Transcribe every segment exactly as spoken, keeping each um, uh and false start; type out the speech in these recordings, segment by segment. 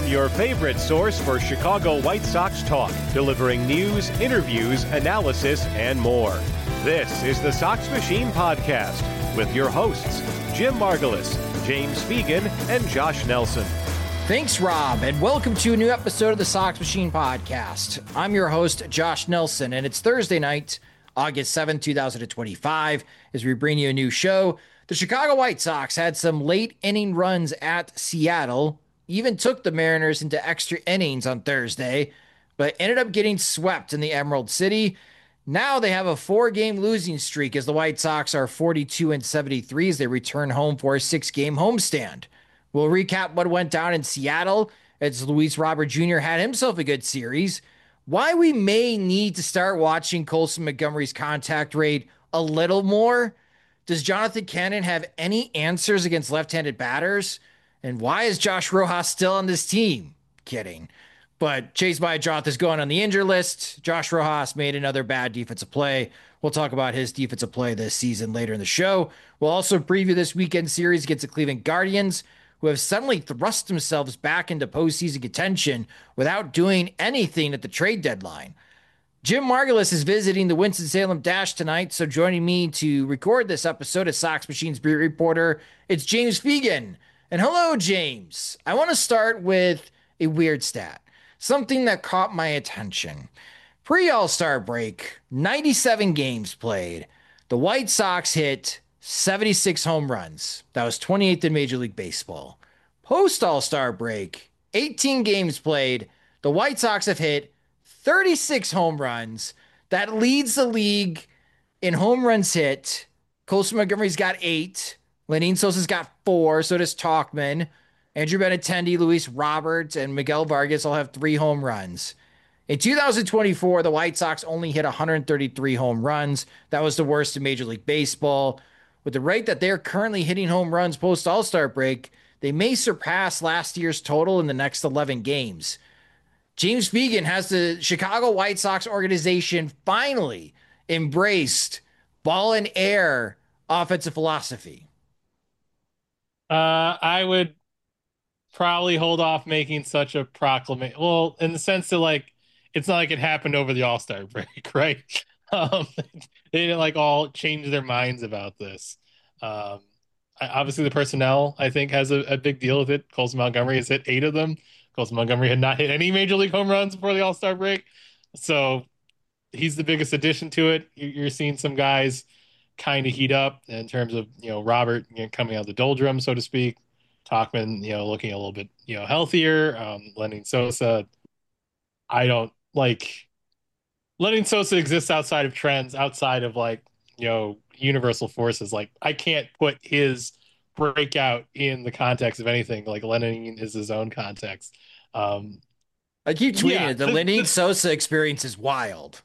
your favorite source for Chicago White Sox talk, delivering news, interviews, analysis, and more. This is the Sox Machine Podcast with your hosts, Jim Margalus, James Fegan, and Josh Nelson. Thanks, Rob, and welcome to a new episode of the Sox Machine Podcast. I'm your host, Josh Nelson, and it's Thursday night, August seventh, twenty twenty-five, as we bring you a new show. The Chicago White Sox had some late inning runs at Seattle, even took the Mariners into extra innings on Thursday, but ended up getting swept in the Emerald City. Now they have a four-game losing streak as the White Sox are forty-two and seventy-three as they return home for a six-game homestand. We'll recap what went down in Seattle as Luis Robert Junior had himself a good series, why we may need to start watching Colson Montgomery's contact rate a little more. Does Jonathan Cannon have any answers against left-handed batters? And why is Josh Rojas still on this team? Kidding. But Chase Byatroth is going on the injured list. Josh Rojas made another bad defensive play. We'll talk about his defensive play this season later in the show. We'll also preview this weekend series against the Cleveland Guardians, who have suddenly thrust themselves back into postseason contention without doing anything at the trade deadline. Jim Margalus is visiting the Winston-Salem Dash tonight, so joining me to record this episode as Sox Machine's beat reporter, it's James Fegan. And hello, James. I want to start with a weird stat, something that caught my attention. Pre-All-Star break, ninety-seven games played. The White Sox hit seventy-six home runs. That was twenty-eighth in Major League Baseball. Post-All-Star break, eighteen games played. The White Sox have hit thirty-six home runs. That leads the league in home runs hit. Colson Montgomery's got eight. Lenyn Sosa's got four. So does Tauchman. Andrew Benintendi, Luis Roberts, and Miguel Vargas all have three home runs. In two thousand twenty-four, the White Sox only hit one hundred thirty-three home runs. That was the worst in Major League Baseball. With the rate that they're currently hitting home runs post All-Star break, they may surpass last year's total in the next eleven games. James Fegan, has the Chicago White Sox organization finally embraced ball and air offensive philosophy? Uh, I would probably hold off making such a proclamation. Well, in the sense that, like, it's not like it happened over the All-Star break, right? Um, they didn't like all change their minds about this. Um, I, obviously the personnel, I think, has a, a big deal with it. Colson Montgomery has hit eight of them. Colson Montgomery had not hit any Major League home runs before the All-Star break. So he's the biggest addition to it. You're seeing some guys kind of heat up in terms of, you know, Robert, you know, coming out of the doldrum, so to speak. Tauchman, you know, looking a little bit, you know, healthier. Um, Lenyn Sosa, I don't like Lenyn Sosa exists outside of trends, outside of, like, you know, universal forces. Like, I can't put his breakout in the context of anything. Like, Lenyn is his own context. Um, I keep tweeting yeah, it. The th- Lenyn th- Sosa experience is wild.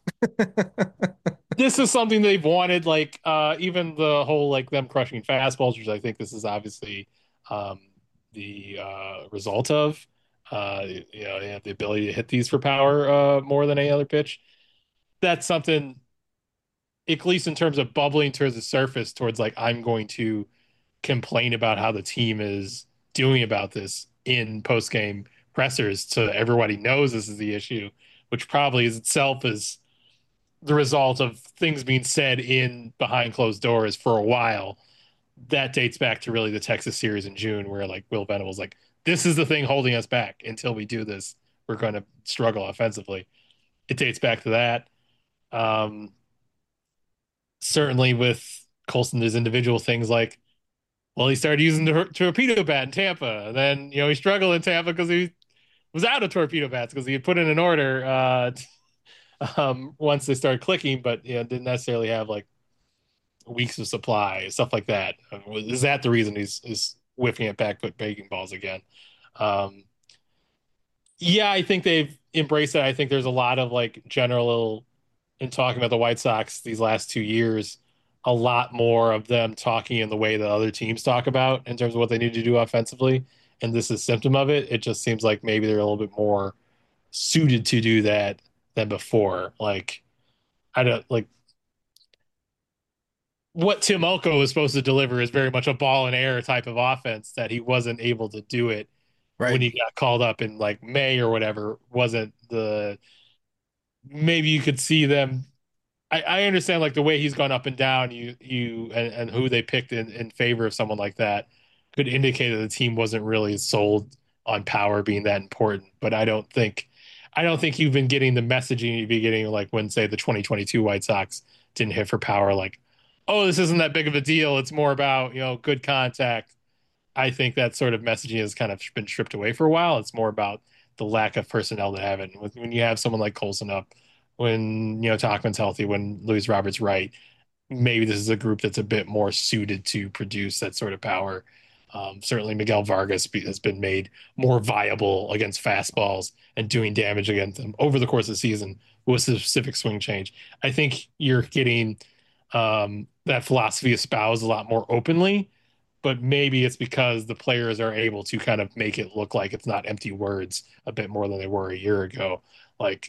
this is something they've wanted, like, uh, even the whole, like, them crushing fastballs, which I think this is obviously um, the uh, result of. Uh, you know, they have the ability to hit these for power uh, more than any other pitch. That's something, at least in terms of bubbling towards the surface, towards, like, I'm going to complain about how the team is doing about this in post-game pressers, so that everybody knows this is the issue, which probably is itself is the result of things being said in behind closed doors for a while. That dates back to really the Texas series in June, where, like, Will Venable's like, this is the thing holding us back. Until we do this, we're going to struggle offensively. It dates back to that. Um, certainly with Colson, there's individual things like, well, he started using the torpedo bat in Tampa. And then, you know, he struggled in Tampa because he was out of torpedo bats because he had put in an order uh, um, once they started clicking, but, you know, didn't necessarily have, like, weeks of supply, stuff like that. Is that the reason he's is whiffing at back foot breaking balls again? Um, yeah, I think they've embraced it. I think there's a lot of, like, general, in talking about the White Sox these last two years, a lot more of them talking in the way that other teams talk about in terms of what they need to do offensively. And this is a symptom of it. It just seems like maybe they're a little bit more suited to do that than before. Like, I don't like what Tim Elko was supposed to deliver is very much a ball and air type of offense that he wasn't able to do it when Right. he got called up in like May or whatever wasn't the maybe you could see them. I, I understand like the way he's gone up and down, you you and, and who they picked in, in favor of someone like that could indicate that the team wasn't really sold on power being that important. But I don't think I don't think you've been getting the messaging you'd be getting like when say the twenty twenty-two White Sox didn't hit for power, like, oh, this isn't that big of a deal. It's more about, you know, good contact. I think that sort of messaging has kind of been stripped away for a while. It's more about the lack of personnel to have it. When you have someone like Colson up, when you know Tachman's healthy, when Luis Roberts right, maybe this is a group that's a bit more suited to produce that sort of power. Um, certainly, Miguel Vargas has been made more viable against fastballs and doing damage against them over the course of the season with a specific swing change. I think you're getting um, that philosophy espoused a lot more openly, but maybe it's because the players are able to kind of make it look like it's not empty words a bit more than they were a year ago. Like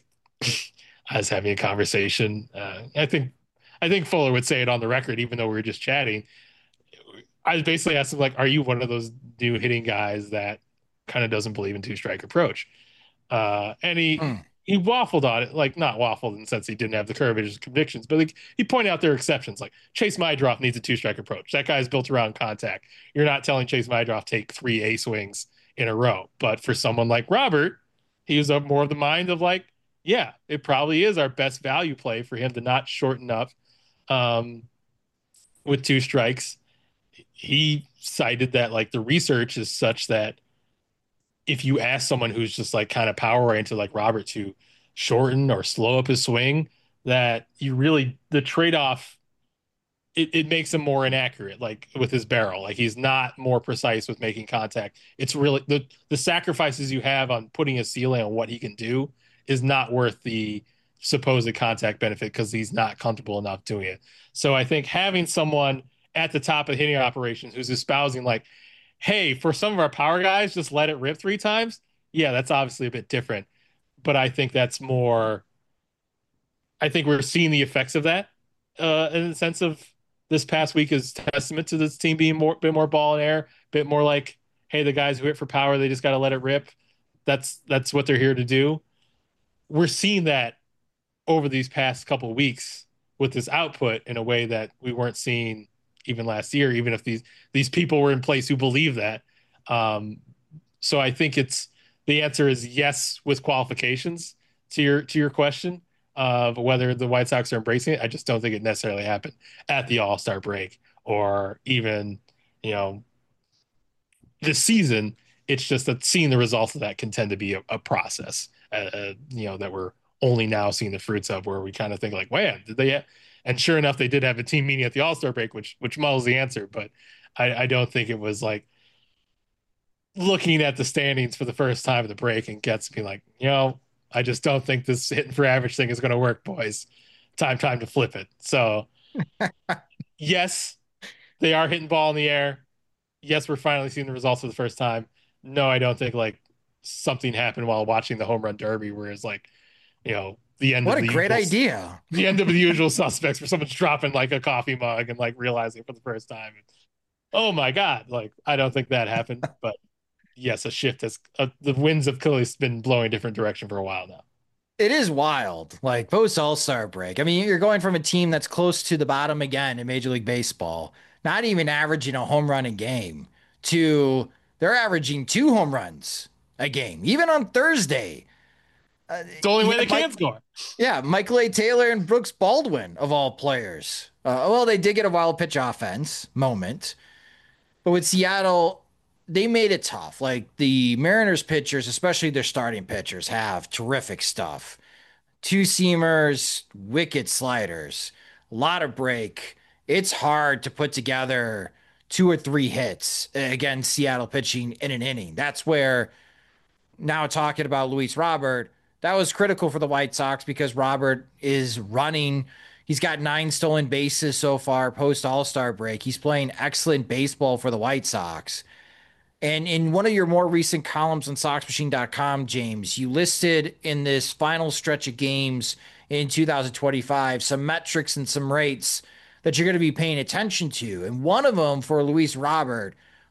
I was having a conversation. Uh, I think I think Fuller would say it on the record, even though we were just chatting. I was basically asked him like, "Are you one of those new hitting guys that kind of doesn't believe in two strike approach?" Uh, and he Hmm. he waffled on it, like not waffled in the sense he didn't have the courage of his convictions, but like he pointed out there are exceptions. Like Chase Mydroff needs a two strike approach. That guy's built around contact. You're not telling Chase Mydroff take three A swings in a row. But for someone like Robert, he was more of the mind of like, yeah, it probably is our best value play for him to not shorten up um, with two strikes. He cited that like the research is such that if you ask someone who's just like kind of power oriented like Robert to shorten or slow up his swing, that you really the trade off it, it makes him more inaccurate, like with his barrel. Like he's not more precise with making contact. It's really the the sacrifices you have on putting a ceiling on what he can do is not worth the supposed contact benefit because he's not comfortable enough doing it. So I think having someone at the top of hitting operations who's espousing like, hey, for some of our power guys, just let it rip three times. Yeah, that's obviously a bit different. But I think that's more I think we're seeing the effects of that uh, in the sense of this past week is testament to this team being more bit more ball in air, bit more like, hey, the guys who hit for power, they just got to let it rip. That's that's what they're here to do. We're seeing that over these past couple of weeks with this output in a way that we weren't seeing even last year, even if these these people were in place who believe that. Um, so I think it's the answer is yes with qualifications to your to your question of whether the White Sox are embracing it. I just don't think it necessarily happened at the All Star break or even you know this season. It's just that seeing the results of that can tend to be a, a process, uh, uh, you know, that we're only now seeing the fruits of, where we kind of think like, man, did they? Ha-? And sure enough, they did have a team meeting at the All Star break, which which muddles the answer. But I, I don't think it was like looking at the standings for the first time at the break and gets me like, you know, I just don't think this hitting for average thing is going to work, boys. Time, time to flip it. So, yes, they are hitting ball in the air. Yes, we're finally seeing the results for the first time. No, I don't think like something happened while watching the home run derby, where it's like, you know, the end What of a the great usual, idea. the end of the usual suspects, where someone's dropping like a coffee mug and like realizing for the first time, oh my God, like I don't think that happened. But yes, a shift has uh, the winds have clearly been blowing a different direction for a while now. It is wild, like post All-Star break. I mean, you're going from a team that's close to the bottom again in Major League Baseball, not even averaging a home run a game, to they're averaging two home runs a game, even on Thursday. Uh, It's the only yeah, way they Mike, can score. yeah, Michael A. Taylor and Brooks Baldwin, of all players. Uh, well, they did get a wild pitch offense moment, but with Seattle, they made it tough. Like the Mariners pitchers, especially their starting pitchers, have terrific stuff. Two seamers, wicked sliders, a lot of break. It's hard to put together two or three hits against Seattle pitching in an inning. That's where now talking about Luis Robert, that was critical for the White Sox because Robert is running. He's got nine stolen bases so far post All Star break. He's playing excellent baseball for the White Sox. And in one of your more recent columns on Sox Machine dot com, James, you listed in this final stretch of games in two thousand twenty-five some metrics and some rates that you're going to be paying attention to. And one of them for Luis Robert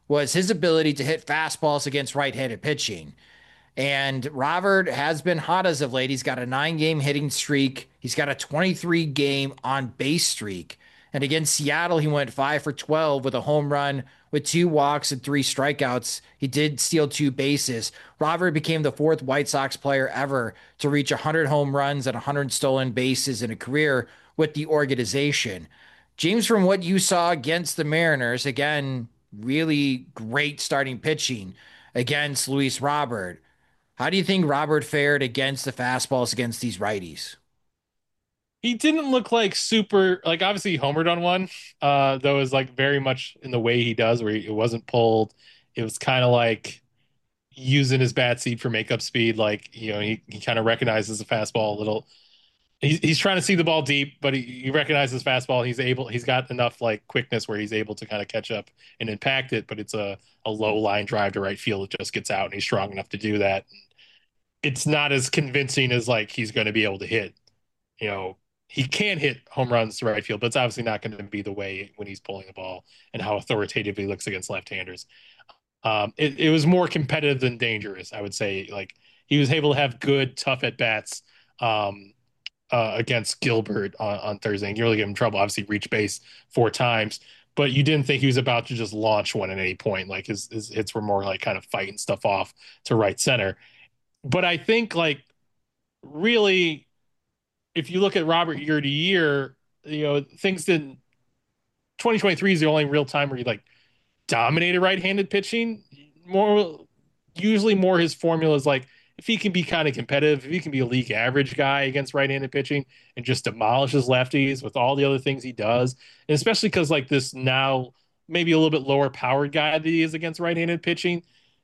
was his ability to hit fastballs against right-handed pitching. And Robert has been hot as of late. He's got a nine game hitting streak. He's got a twenty-three game on base streak. And against Seattle, he went five for twelve with a home run, with two walks and three strikeouts. He did steal two bases. Robert became the fourth White Sox player ever to reach one hundred home runs and one hundred stolen bases in a career with the organization. James, from what you saw against the Mariners, again, really great starting pitching against Luis Robert. How do you think Robert fared against the fastballs against these righties? He didn't look like super, like obviously he homered on one, uh, that was like very much in the way he does, where he, it wasn't pulled. It was kind of like using his bat seat for makeup speed. Like, you know, he, he kind of recognizes the fastball a little. He's, he's trying to see the ball deep, but he, he recognizes fastball. He's able, he's got enough like quickness where he's able to kind of catch up and impact it, but it's a, a low line drive to right field. It just gets out and he's strong enough to do that. It's not as convincing as like he's going to be able to hit, you know, he can hit home runs to right field, but it's obviously not going to be the way when he's pulling the ball and how authoritative he looks against left-handers. Um, it, it was more competitive than dangerous, I would say. Like he was able to have good, tough at bats um, uh, against Gilbert on, on Thursday, and you really give him trouble. Obviously, reached base four times, but you didn't think he was about to just launch one at any point. Like his, his hits were more like kind of fighting stuff off to right center. But I think like really, if you look at Robert year to year, you know, things didn't. twenty twenty-three is the only real time where he like dominated right-handed pitching. More usually, more his formula is like if he can be kind of competitive, if he can be a league average guy against right-handed pitching and just demolishes lefties with all the other things he does, and especially because like this now maybe a little bit lower powered guy that he is against right-handed pitching.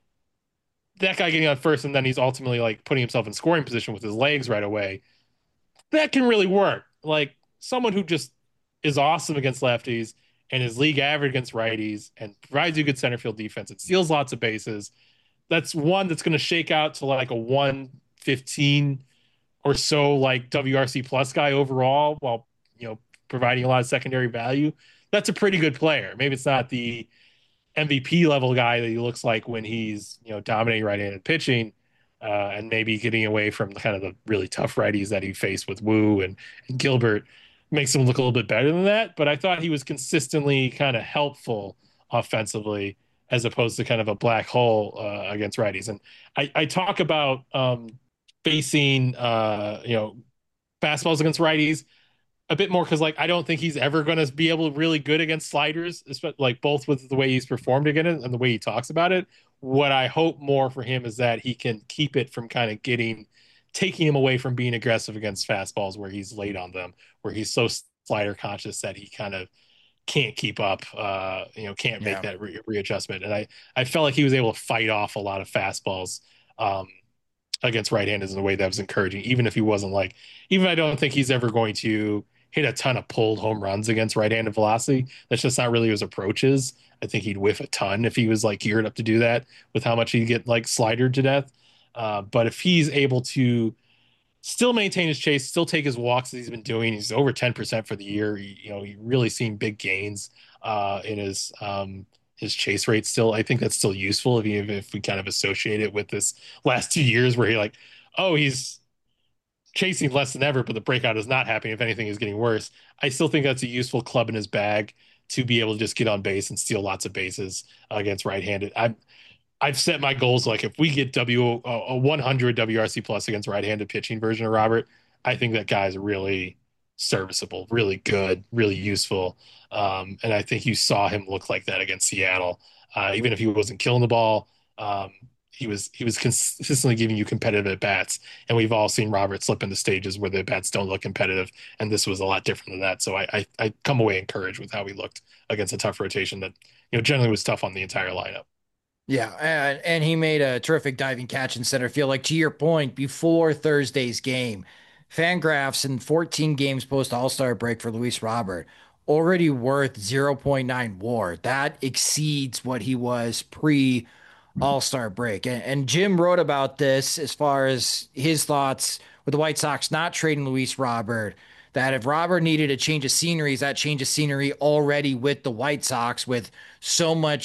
That guy getting on first, and then he's ultimately like putting himself in scoring position with his legs right away. That can really work. Like someone who just is awesome against lefties and is league average against righties and provides you good center field defense. It steals lots of bases. That's one that's going to shake out to like a one fifteen or so, like W R C plus guy overall, while you know providing a lot of secondary value. That's a pretty good player. Maybe it's not the M V P level guy that he looks like when he's you know dominating right-handed pitching, uh, and maybe getting away from the kind of the really tough righties that he faced with Wu and, and Gilbert makes him look a little bit better than that. But I thought he was consistently kind of helpful offensively as opposed to kind of a black hole uh, against righties. And I, I talk about um, facing uh, you know fastballs against righties a bit more because like I don't think he's ever going to be able to really good against sliders, like both with the way he's performed against it and the way he talks about it. What I hope more for him is that he can keep it from kind of getting taking him away from being aggressive against fastballs where he's late on them, where he's so slider conscious that he kind of can't keep up, uh, you know, can't make yeah. that re- readjustment. And I, I felt like he was able to fight off a lot of fastballs um, against right-handers in a way that was encouraging, even if he wasn't like, even if I don't think he's ever going to hit a ton of pulled home runs against right-handed velocity. That's just not really his approaches. I think he'd whiff a ton if he was like geared up to do that with how much he'd get like slidered to death. Uh, but if he's able to still maintain his chase, still take his walks that he's been doing, he's over ten percent for the year. He, you know, he really seen big gains uh, in his um, his chase rate still. I think that's still useful if, you, if we kind of associate it with this last two years where he like, oh, he's chasing less than ever, but the breakout is not happening. If anything, is getting worse. I still think that's a useful club in his bag to be able to just get on base and steal lots of bases uh, against right-handed. I've I've set my goals like if we get W a one hundred W R C plus against right-handed pitching version of Robert, I think that guy's really serviceable, really good, really useful. Um, and I think you saw him look like that against Seattle, uh, even if he wasn't killing the ball. Um, He was he was consistently giving you competitive at bats, and we've all seen Robert slip into stages where the at bats don't look competitive, and this was a lot different than that. So I, I I come away encouraged with how he looked against a tough rotation that you know generally was tough on the entire lineup. Yeah, and, and he made a terrific diving catch in center field. Like to your point, before Thursday's game, Fangraphs in fourteen games post All-Star break for Luis Robert already worth zero point nine WAR. That exceeds what he was pre All-Star break. And, and Jim wrote about this as far as his thoughts with the White Sox not trading Luis Robert, that if Robert needed a change of scenery, is that change of scenery already with the White Sox with so much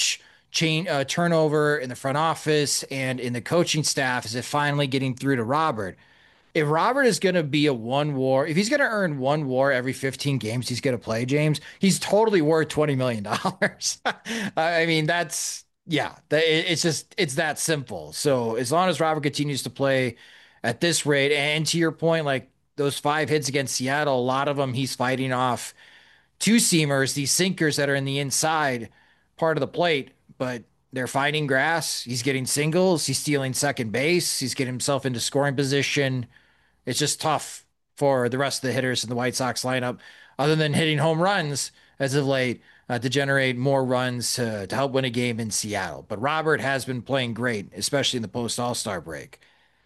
chain uh, turnover in the front office and in the coaching staff? Is it finally getting through to Robert? If Robert is going to be a one war, if he's going to earn one war every fifteen games he's going to play, James, he's totally worth twenty million dollars. I mean, that's, yeah, it's just, it's that simple. So as long as Robert continues to play at this rate, and to your point, like those five hits against Seattle, a lot of them he's fighting off two seamers, these sinkers that are in the inside part of the plate, but they're finding grass. He's getting singles. He's stealing second base. He's getting himself into scoring position. It's just tough for the rest of the hitters in the White Sox lineup, other than hitting home runs as of late, uh, to generate more runs to, to help win a game in Seattle. But Robert has been playing great, especially in the post All-Star break.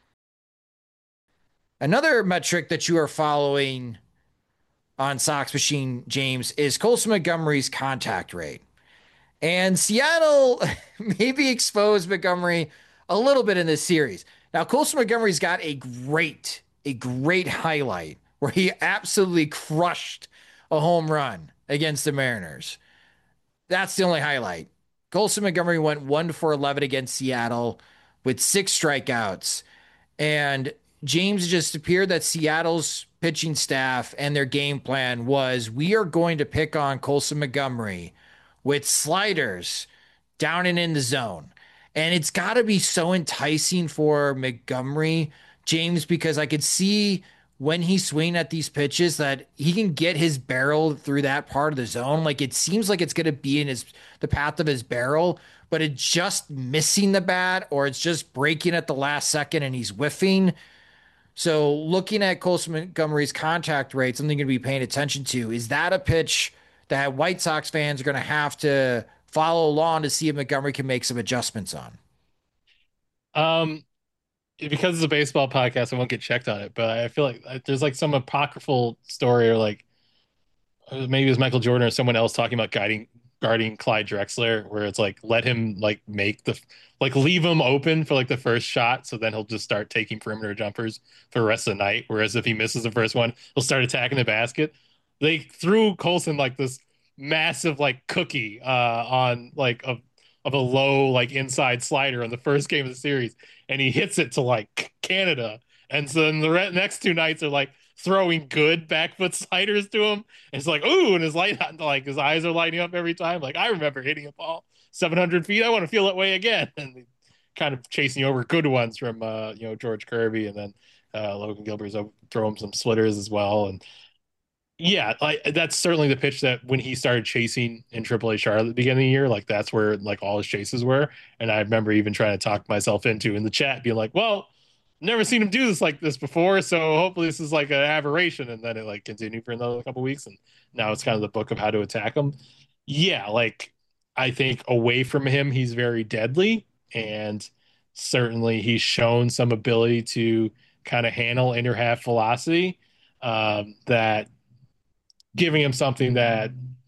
Another metric that you are following on Sox Machine, James, is Colson Montgomery's contact rate. And Seattle maybe exposed Montgomery a little bit in this series. Now, Colson Montgomery's got a great, a great highlight where he absolutely crushed a home run against the Mariners. That's the only highlight. Colson Montgomery went one for eleven against Seattle with six strikeouts. And James, just appeared that Seattle's pitching staff and their game plan was, we are going to pick on Colson Montgomery with sliders down and in the zone. And it's got to be so enticing for Montgomery, James, because I could see when he's swinging at these pitches that he can get his barrel through that part of the zone. Like, it seems like it's going to be in his the path of his barrel, but it's just missing the bat, or it's just breaking at the last second and he's whiffing. So looking at Colson Montgomery's contact rate, something to be paying attention to. Is that a pitch that White Sox fans are going to have to follow along to see if Montgomery can make some adjustments on? Um, because it's a baseball podcast, I won't get checked on it, but I feel like there's like some apocryphal story, or like maybe it was Michael Jordan or someone else talking about guiding guarding Clyde Drexler, where it's like, let him like make the like leave him open for like the first shot, so then he'll just start taking perimeter jumpers for the rest of the night. Whereas if he misses the first one, he'll start attacking the basket. They threw Colson like this massive like cookie uh on like a of a low like inside slider on the first game of the series, and he hits it to like Canada. And so then the re- next two nights are like throwing good back foot sliders to him. And it's like, ooh, and his light, like his eyes are lighting up every time. Like, I remember hitting a ball seven hundred feet. I want to feel that way again. And kind of chasing over good ones from, uh, you know, George Kirby, and then uh, Logan Gilbert's throw him some splitters as well. And yeah, like that's certainly the pitch that when he started chasing in Triple A Charlotte at the beginning of the year, like that's where like all his chases were. And I remember even trying to talk myself into in the chat, being like, well, never seen him do this like this before, so hopefully this is like an aberration. And then it like continued for another couple weeks, and now it's kind of the book of how to attack him. Yeah, like I think away from him, he's very deadly, and certainly he's shown some ability to kind of handle inner half velocity. Um, that giving him something that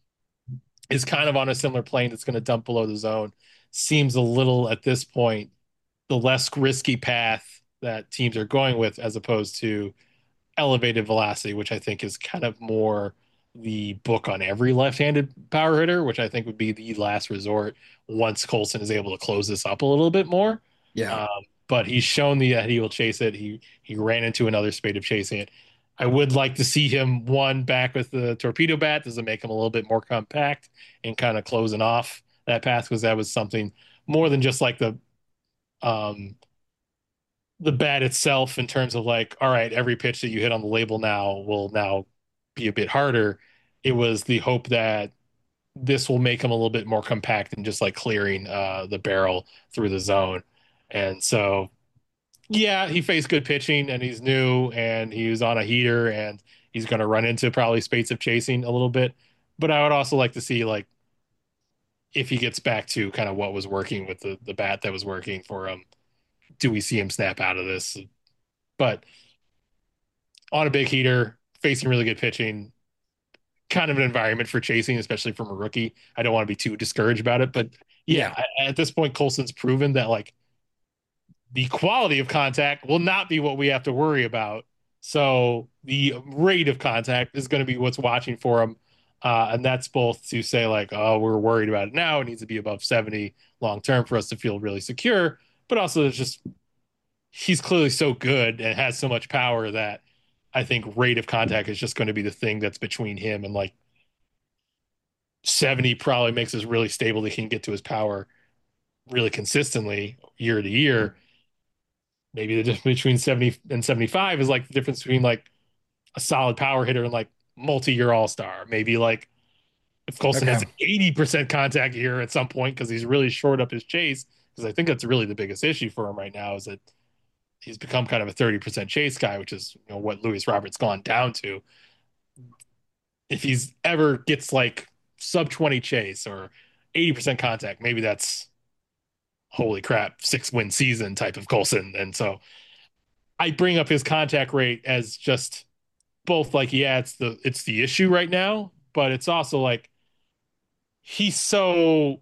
is kind of on a similar plane that's going to dump below the zone seems a little at this point the less risky path that teams are going with, as opposed to elevated velocity, which I think is kind of more the book on every left-handed power hitter, which I think would be the last resort once Colson is able to close this up a little bit more. Yeah. Um, but he's shown the, that he will chase it. He he ran into another spate of chasing it. I would like to see him one back with the torpedo bat. Does it make him a little bit more compact and kind of closing off that path? Because that was something more than just like the um the bat itself, in terms of like, all right, every pitch that you hit on the label now will now be a bit harder. It was the hope that this will make him a little bit more compact and just like clearing uh, the barrel through the zone. And so, yeah, he faced good pitching, and he's new, and he was on a heater, and he's going to run into probably spates of chasing a little bit. But I would also like to see like if he gets back to kind of what was working with the the bat that was working for him. Do we see him snap out of this? But on a big heater, facing really good pitching, kind of an environment for chasing, especially from a rookie. I don't want to be too discouraged about it, but yeah, yeah. At this point, Colson's proven that like the quality of contact will not be what we have to worry about. So the rate of contact is going to be what's watching for him. Uh, and that's both to say like, oh, we're worried about it now. It needs to be above seventy long term for us to feel really secure. But also, it's just he's clearly so good and has so much power that I think rate of contact is just going to be the thing that's between him and like seventy probably makes us really stable. That he can get to his power really consistently year to year. Maybe the difference between seventy and seventy-five is like the difference between like a solid power hitter and like multi-year all-star. Maybe like if Colson Okay. has an eighty percent contact year at some point because he's really short up his chase, because I think that's really the biggest issue for him right now is that he's become kind of a thirty percent chase guy, which is, you know, what Luis Roberts gone down to. If he's ever gets like sub twenty chase or eighty percent contact, maybe that's holy crap, six win season type of Colson. And so I bring up his contact rate as just both like, yeah, it's the it's the issue right now, but it's also like he's so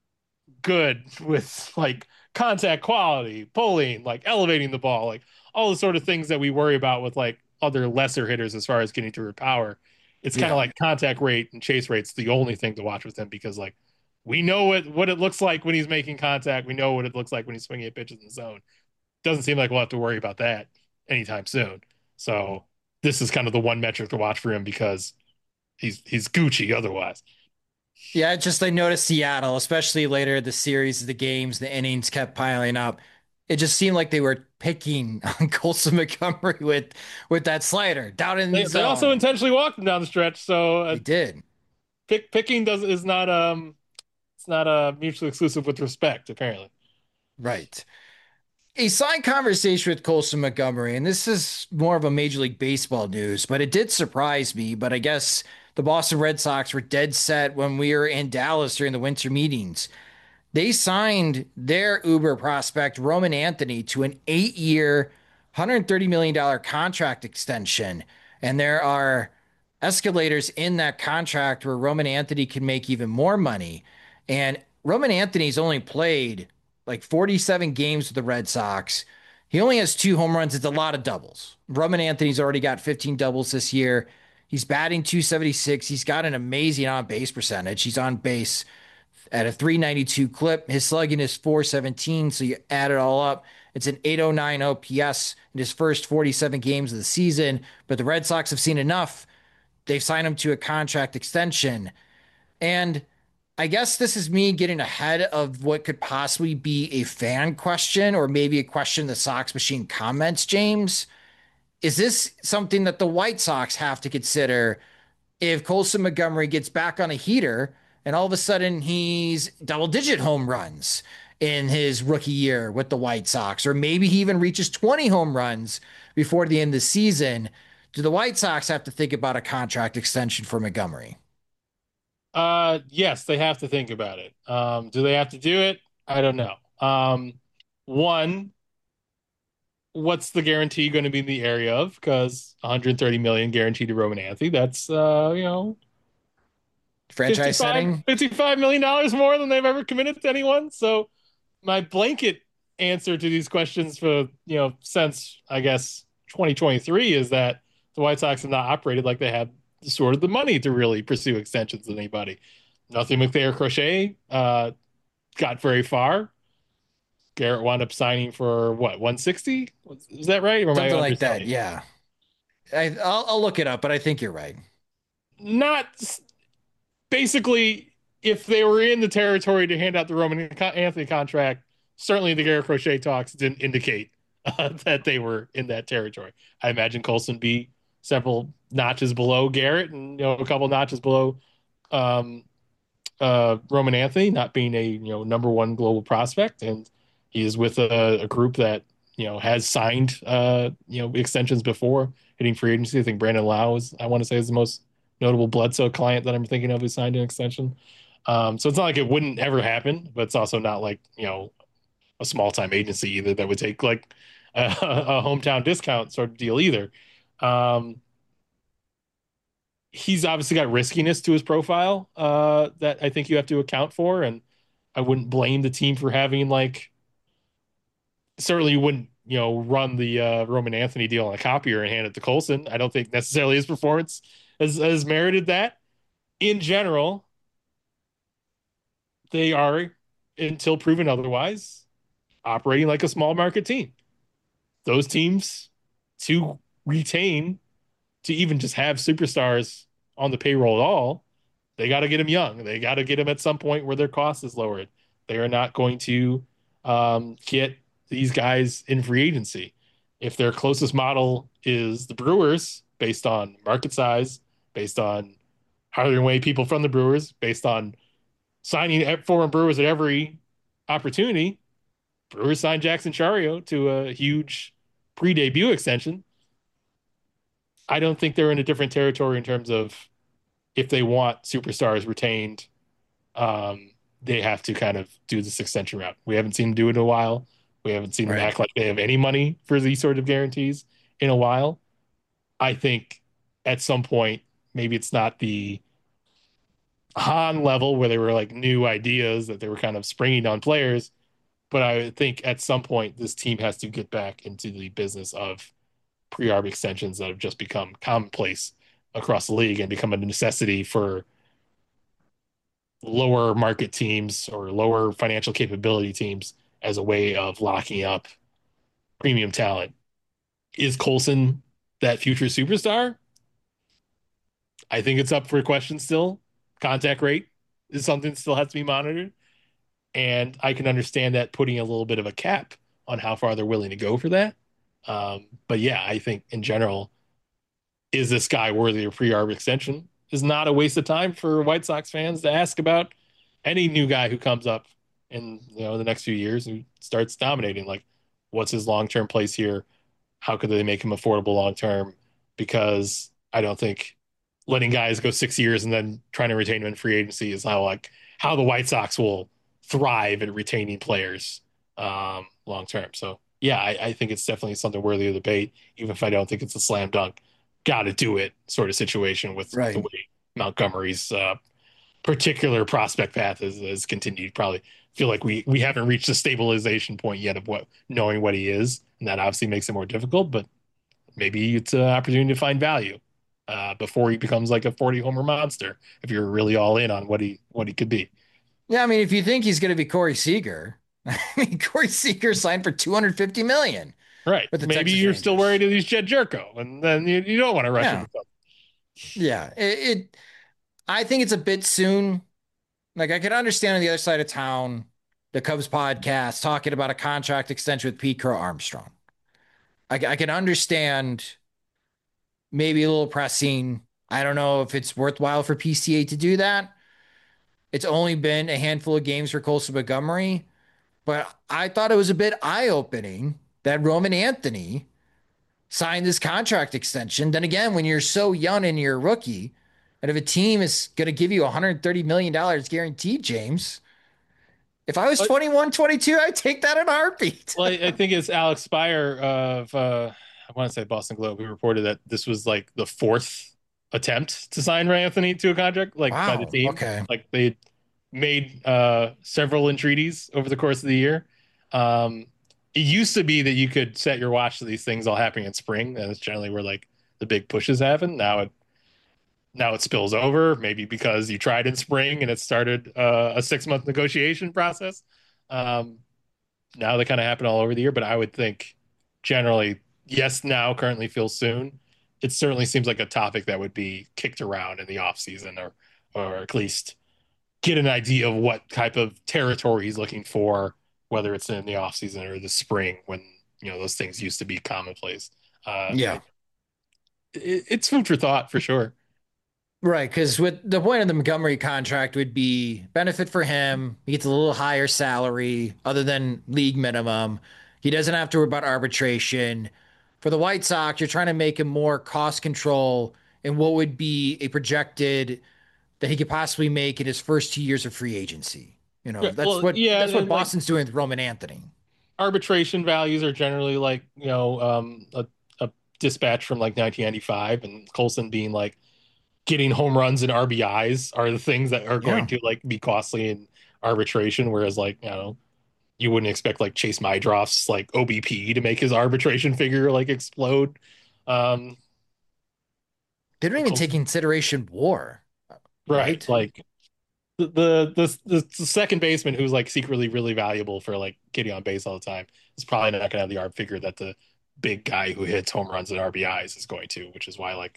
good with like contact quality, pulling, like elevating the ball, like all the sort of things that we worry about with like other lesser hitters as far as getting to her power. It's kind of Yeah. like contact rate and chase rate's the only thing to watch with him because like we know what what it looks like when he's making contact. We know what it looks like when he's swinging at pitches in the zone. Doesn't seem like we'll have to worry about that anytime soon. So this is kind of the one metric to watch for him because he's he's Gucci otherwise. Yeah, it's just I noticed Seattle, especially later in the series, the games, the innings kept piling up. It just seemed like they were picking on Colson Montgomery with with that slider down in the They, they also zone. intentionally walked him down the stretch, so uh, They did. pick, picking does is not um it's not uh mutually exclusive with respect apparently. Right. A side conversation with Colson Montgomery, and this is more of a Major League Baseball news, but it did surprise me. But I guess the Boston Red Sox were dead set when we were in Dallas during the winter meetings. They signed their Uber prospect, Roman Anthony, to an eight year, one hundred thirty million dollars contract extension. And there are escalators in that contract where Roman Anthony can make even more money. And Roman Anthony's only played like forty-seven games with the Red Sox. He only has two home runs. It's a lot of doubles. Roman Anthony's already got fifteen doubles this year. He's batting two seventy-six. He's got an amazing on base percentage. He's on base at a three ninety-two clip. His slugging is four seventeen. So you add it all up, it's an eight oh nine O P S in his first forty-seven games of the season. But the Red Sox have seen enough. They've signed him to a contract extension. And I guess this is me getting ahead of what could possibly be a fan question or maybe a question the Sox Machine comments, James. Is this something that the White Sox have to consider if Colson Montgomery gets back on a heater and all of a sudden he's double digit home runs in his rookie year with the White Sox, or maybe he even reaches twenty home runs before the end of the season? Do the White Sox have to think about a contract extension for Montgomery? Uh yes, they have to think about it. Um do they have to do it? I don't know. Um one, what's the guarantee going to be in the area of? Because one hundred thirty million guaranteed to Roman Anthony. That's uh, you know, Franchise fifty-five setting? fifty-five million dollars more than they've ever committed to anyone. So my blanket answer to these questions for, you know, since I guess twenty twenty-three is that the White Sox have not operated like they had sort of the money to really pursue extensions with anybody. Nothing McThayer Crochet uh, got very far. Garrett wound up signing for what, one sixty? Is that right? Or am I Something like that. underselling? Yeah. I, I'll, I'll look it up, but I think you're right. Not basically, if they were in the territory to hand out the Roman Anthony contract, certainly the Garrett Crochet talks didn't indicate uh, that they were in that territory. I imagine Colson be several notches below Garrett and, you know, a couple notches below um, uh, Roman Anthony, not being a, you know, number one global prospect, and he is with a, a group that, you know, has signed uh, you know, extensions before hitting free agency. I think Brandon Lau is, I want to say, is the most notable Bledsoe client that I'm thinking of who signed an extension. Um, so it's not like it wouldn't ever happen, but it's also not like, you know, a small time agency either that would take like a, a hometown discount sort of deal either. Um, he's obviously got riskiness to his profile uh, that I think you have to account for, and I wouldn't blame the team for having like, certainly you wouldn't, you know, run the uh, Roman Anthony deal on a copier and hand it to Colson. I don't think necessarily his performance has, has merited that. in general, they are, until proven otherwise, operating like a small market team. Those teams, to retain, to even just have superstars on the payroll at all, they got to get them young. They got to get them at some point where their cost is lowered. They are not going to um, get these guys in free agency. If their closest model is the Brewers, based on market size, based on hiring away people from the Brewers, based on signing former Brewers at every opportunity, Brewers signed Jackson Chourio to a huge pre-debut extension. I don't think they're in a different territory in terms of if they want superstars retained, um, they have to kind of do this extension route. We haven't seen them do it in a while. We haven't seen them Right. act like they have any money for these sort of guarantees in a while. I think at some point, maybe it's not the Han level where they were like new ideas that they were kind of springing on players, but I think at some point this team has to get back into the business of pre-arb extensions that have just become commonplace across the league and become a necessity for lower market teams or lower financial capability teams as a way of locking up premium talent. Is Colson that future superstar? I think it's up for question still. Contact rate is something that still has to be monitored. And I can understand that putting a little bit of a cap on how far they're willing to go for that. Um, but yeah, I think in general, is this guy worthy of pre-arb extension? Is not a waste of time for White Sox fans to ask about any new guy who comes up in you know the next few years who starts dominating. Like, what's his long-term place here? How could they make him affordable long-term? Because I don't think letting guys go six years and then trying to retain them in free agency is how like how the White Sox will thrive at retaining players um, long term. So yeah, I, I think it's definitely something worthy of debate, even if I don't think it's a slam dunk, got to do it sort of situation with the Right. way Montgomery's uh, particular prospect path has, has continued. Probably feel like we we haven't reached the stabilization point yet of what knowing what he is, and that obviously makes it more difficult. But maybe it's an opportunity to find value uh, before he becomes like a forty homer monster. If you're really all in on what he what he could be, Yeah, I mean, if you think he's going to be Corey Seager, I mean, Corey Seager signed for two hundred fifty million dollars right? with the Maybe Texas you're still Rangers. worried that he's Jed Jerko, and then you, you don't want to rush him Yeah. to something. Yeah. It, it I think it's a bit soon. Like I could understand on the other side of town, the Cubs podcast talking about a contract extension with Pete Crow Armstrong. I, I can understand maybe a little pressing. I don't know if it's worthwhile for P C A to do that. It's only been a handful of games for Colson Montgomery, but I thought it was a bit eye opening that Roman Anthony signed this contract extension. Then again, when you're so young and you're a rookie, and if a team is going to give you one hundred thirty million dollars guaranteed, James, if I was But twenty-one, twenty-two, I'd take that in a heartbeat. well, I think it's Alex Spire of uh, I want to say Boston Globe who reported that this was like the fourth attempt to sign Ray Anthony to a contract, like by the Wow. team. Okay. Like they made uh, several entreaties over the course of the year. Um, it used to be that you could set your watch to these things all happening in spring, and it's generally where like the big pushes happen. Now it now it spills over, maybe because you tried in spring and it started uh, a six month negotiation process. Um, Now they kind of happen all over the year, but I would think generally, yes, now currently feels soon. It certainly seems like a topic that would be kicked around in the off season, or or at least get an idea of what type of territory he's looking for, whether it's in the off season or the spring when you know those things used to be commonplace. Uh, Yeah. I, it, it's food for thought for sure. Right, because with the point of the Montgomery contract would be benefit for him. He gets a little higher salary other than league minimum. He doesn't have to worry about arbitration. For the White Sox, you're trying to make him more cost control in what would be a projected that he could possibly make in his first two years of free agency. You know, Yeah, that's well, what yeah, that's and, what and like Boston's doing with Roman Anthony. arbitration values are generally like you know um, a, a dispatch from like nineteen ninety-five, and Colson being like getting home runs and R B Is are the things that are going Yeah. to like be costly in arbitration. Whereas like, you know, you wouldn't expect like Chase Mydroff's like O B P to make his arbitration figure like explode. Um, They don't even take Colson, consideration war. Right. right? Like the the the, the second baseman who's like secretly really valuable for like getting on base all the time is probably not going to have the arm figure that the big guy who hits home runs and R B Is is going to, which is why like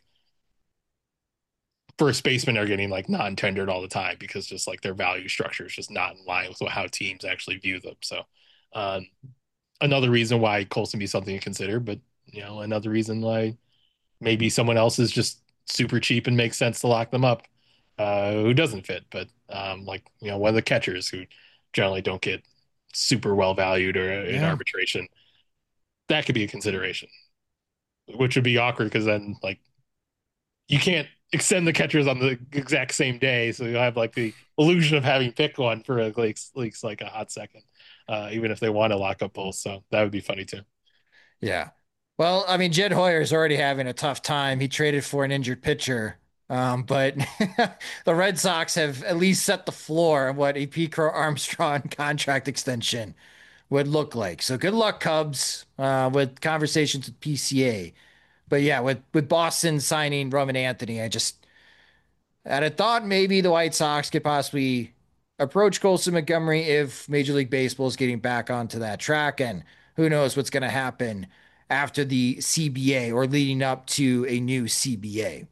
first basemen are getting like non-tendered all the time because just like their value structure is just not in line with how teams actually view them. So um, another reason why Colson be something to consider, but you know, another reason why maybe someone else is just super cheap and makes sense to lock them up, uh, who doesn't fit. But um, like you know, one of the catchers who generally don't get super well valued or in Yeah. arbitration, that could be a consideration, which would be awkward because then like you can't extend the catchers on the exact same day, so you'll have like the illusion of having picked one for at least, at least like a hot second, uh, even if they want to lock up both. So that would be funny too. Yeah. Well, I mean, Jed Hoyer is already having a tough time. He traded for an injured pitcher. Um, but the Red Sox have at least set the floor of what a Pete Crow Armstrong contract extension would look like. So good luck, Cubs, uh, with conversations with P C A. But yeah, with, with Boston signing Roman Anthony, I just had a thought maybe the White Sox could possibly approach Colson Montgomery if Major League Baseball is getting back onto that track. And who knows what's going to happen after the C B A or leading up to a new C B A.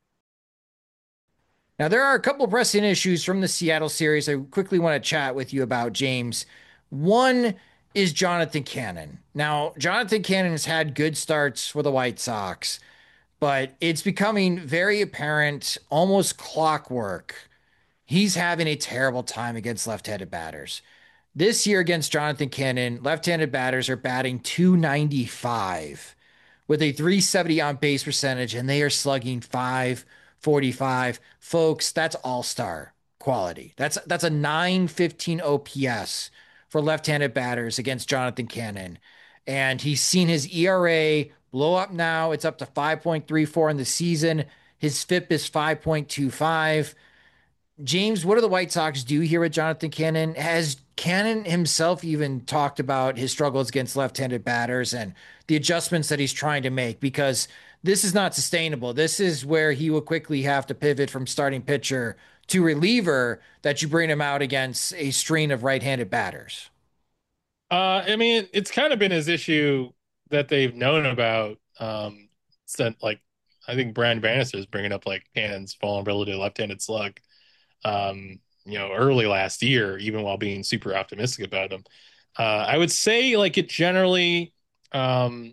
Now, there are a couple of pressing issues from the Seattle series I quickly want to chat with you about, James. One is Jonathan Cannon. Now, Jonathan Cannon has had good starts for the White Sox, but it's becoming very apparent, almost clockwork. He's having a terrible time against left-handed batters. This year against Jonathan Cannon, left-handed batters are batting two ninety-five with a three seventy on base percentage, and they are slugging five forty-five. Folks, that's all-star quality. That's that's a nine fifteen O P S for left-handed batters against Jonathan Cannon. And he's seen his E R A blow up now. It's up to five point three four in the season. His F I P is five point two five. James, what do the White Sox do here with Jonathan Cannon? Has Cannon himself even talked about his struggles against left-handed batters and the adjustments that he's trying to make? Because this is not sustainable. This is where he will quickly have to pivot from starting pitcher to reliever that you bring him out against a string of right-handed batters. Uh, I mean, it's kind of been his issue that they've known about. Um, since like I think Brian Bannister is bringing up like Cannon's vulnerability to left-handed slug. Um, you know, early last year, even while being super optimistic about him. Uh, I would say like it generally um,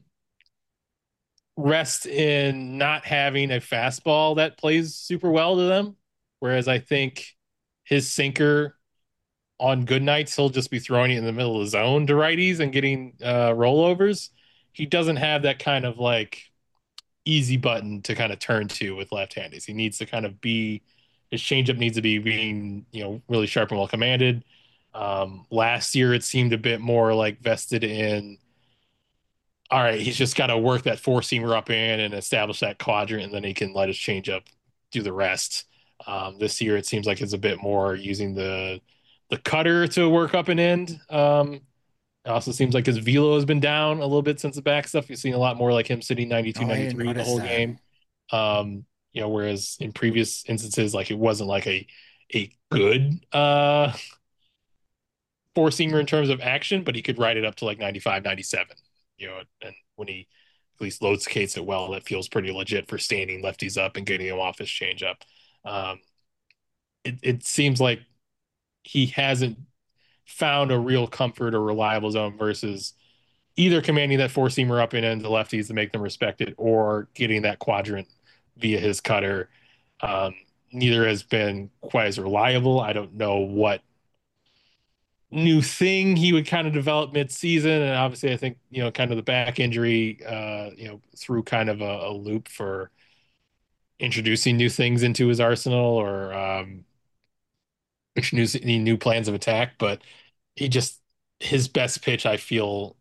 rests in not having a fastball that plays super well to them. Whereas I think his sinker on good nights, he'll just be throwing it in the middle of the zone to righties and getting uh, rollovers. He doesn't have that kind of like easy button to kind of turn to with left-handers. He needs to kind of be his changeup needs to be being you know really sharp and well commanded. Um, last year it seemed a bit more like vested in all right, he's just got to work that four seamer up in and establish that quadrant, and then he can let his changeup do the rest. Um, this year it seems like it's a bit more using the the cutter to work up and end. Um, it also seems like his velo has been down a little bit since the back stuff. You've seen a lot more like him sitting ninety-two, Oh, I didn't ninety-three the notice whole that. game. Um, you know, whereas in previous instances, like it wasn't like a a good uh four seamer in terms of action, but he could ride it up to like ninety-five, ninety-seven. You know, and when he at least locates it well, it feels pretty legit for standing lefties up and getting him off his changeup. Um, it, it seems like he hasn't found a real comfort or reliable zone versus either commanding that four seamer up and into lefties to make them respect it or getting that quadrant via his cutter. Um, neither has been quite as reliable. I don't know what new thing he would kind of develop mid-season, and obviously I think you know kind of the back injury uh you know threw kind of a, a loop for introducing new things into his arsenal or um introducing new plans of attack, but he just his best pitch I feel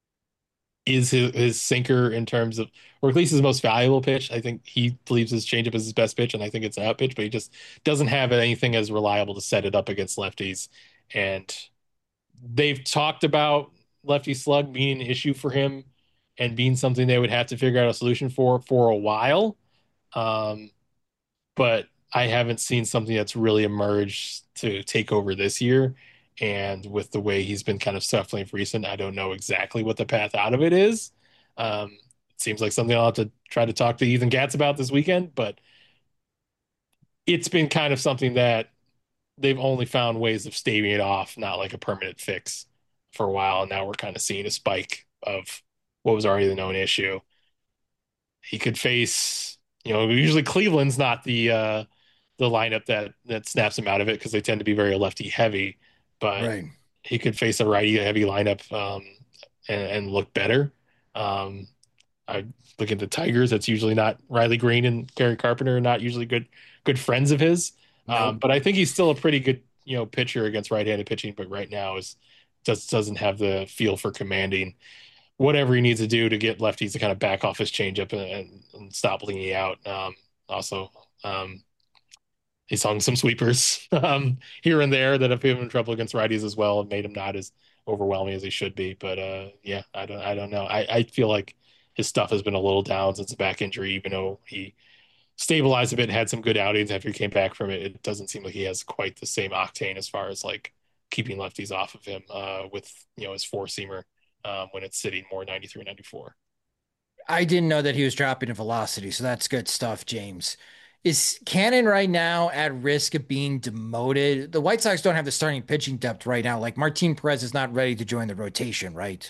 is his, his sinker in terms of, or at least his most valuable pitch. I think he believes his changeup is his best pitch, and I think it's an out pitch, but he just doesn't have anything as reliable to set it up against lefties. And they've talked about lefty slug being an issue for him and being something they would have to figure out a solution for for a while. Um, but I haven't seen something that's really emerged to take over this year. And with the way he's been kind of suffering recent, I don't know exactly what the path out of it is. Um, it seems like something I'll have to try to talk to Ethan Gatz about this weekend, but it's been kind of something that they've only found ways of staving it off, not like a permanent fix for a while. And now we're kind of seeing a spike of what was already the known issue. He could face, you know, usually Cleveland's not the uh the lineup that that snaps him out of it because they tend to be very lefty heavy, but Right. he could face a righty heavy lineup um and, and look better. Um I look at the Tigers, that's usually not Riley Green and Gary Carpenter are not usually good good friends of his. Um, Nope. but I think he's still a pretty good, you know, pitcher against right-handed pitching, but right now is just doesn't have the feel for commanding whatever he needs to do to get lefties to kind of back off his changeup and, and, and stop leaning out. Um, also, um, he's hung some sweepers um, here and there that have given him trouble against righties as well and made him not as overwhelming as he should be. But uh, yeah, I don't, I don't know. I, I feel like his stuff has been a little down since the back injury, even though he stabilized a bit, had some good outings after he came back from it. It doesn't seem like he has quite the same octane as far as like keeping lefties off of him uh, with you know his four seamer um, when it's sitting more ninety-three, ninety-four. I didn't know that he was dropping in velocity, so that's good stuff, James. Is Cannon right now at risk of being demoted? The White Sox don't have the starting pitching depth right now. Like Martin Perez is not ready to join the rotation, right?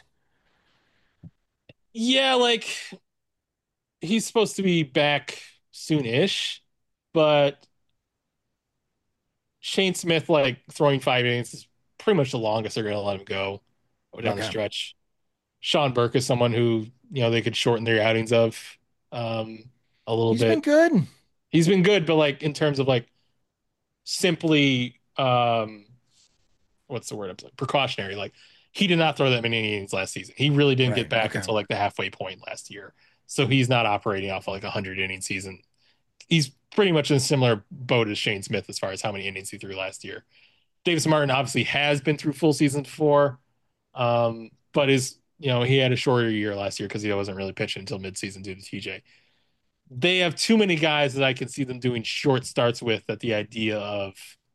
Yeah, like he's supposed to be back soon-ish, but Shane Smith like throwing five innings is pretty much the longest they're going to let him go down the Okay. stretch. Sean Burke is someone who you know they could shorten their outings of um, a little He's been bit. good. He's been good, but like in terms of like simply um, what's the word I'm saying? Precautionary. Like he did not throw that many innings last season. He really didn't get Right. back Okay. until like the halfway point last year. So he's not operating off of like a hundred inning season. He's pretty much in a similar boat as Shane Smith as far as how many innings he threw last year. Davis Martin obviously has been through full seasons before, um, but is you know he had a shorter year last year because he wasn't really pitching until midseason due to T J. They have too many guys that I can see them doing short starts with. That the idea of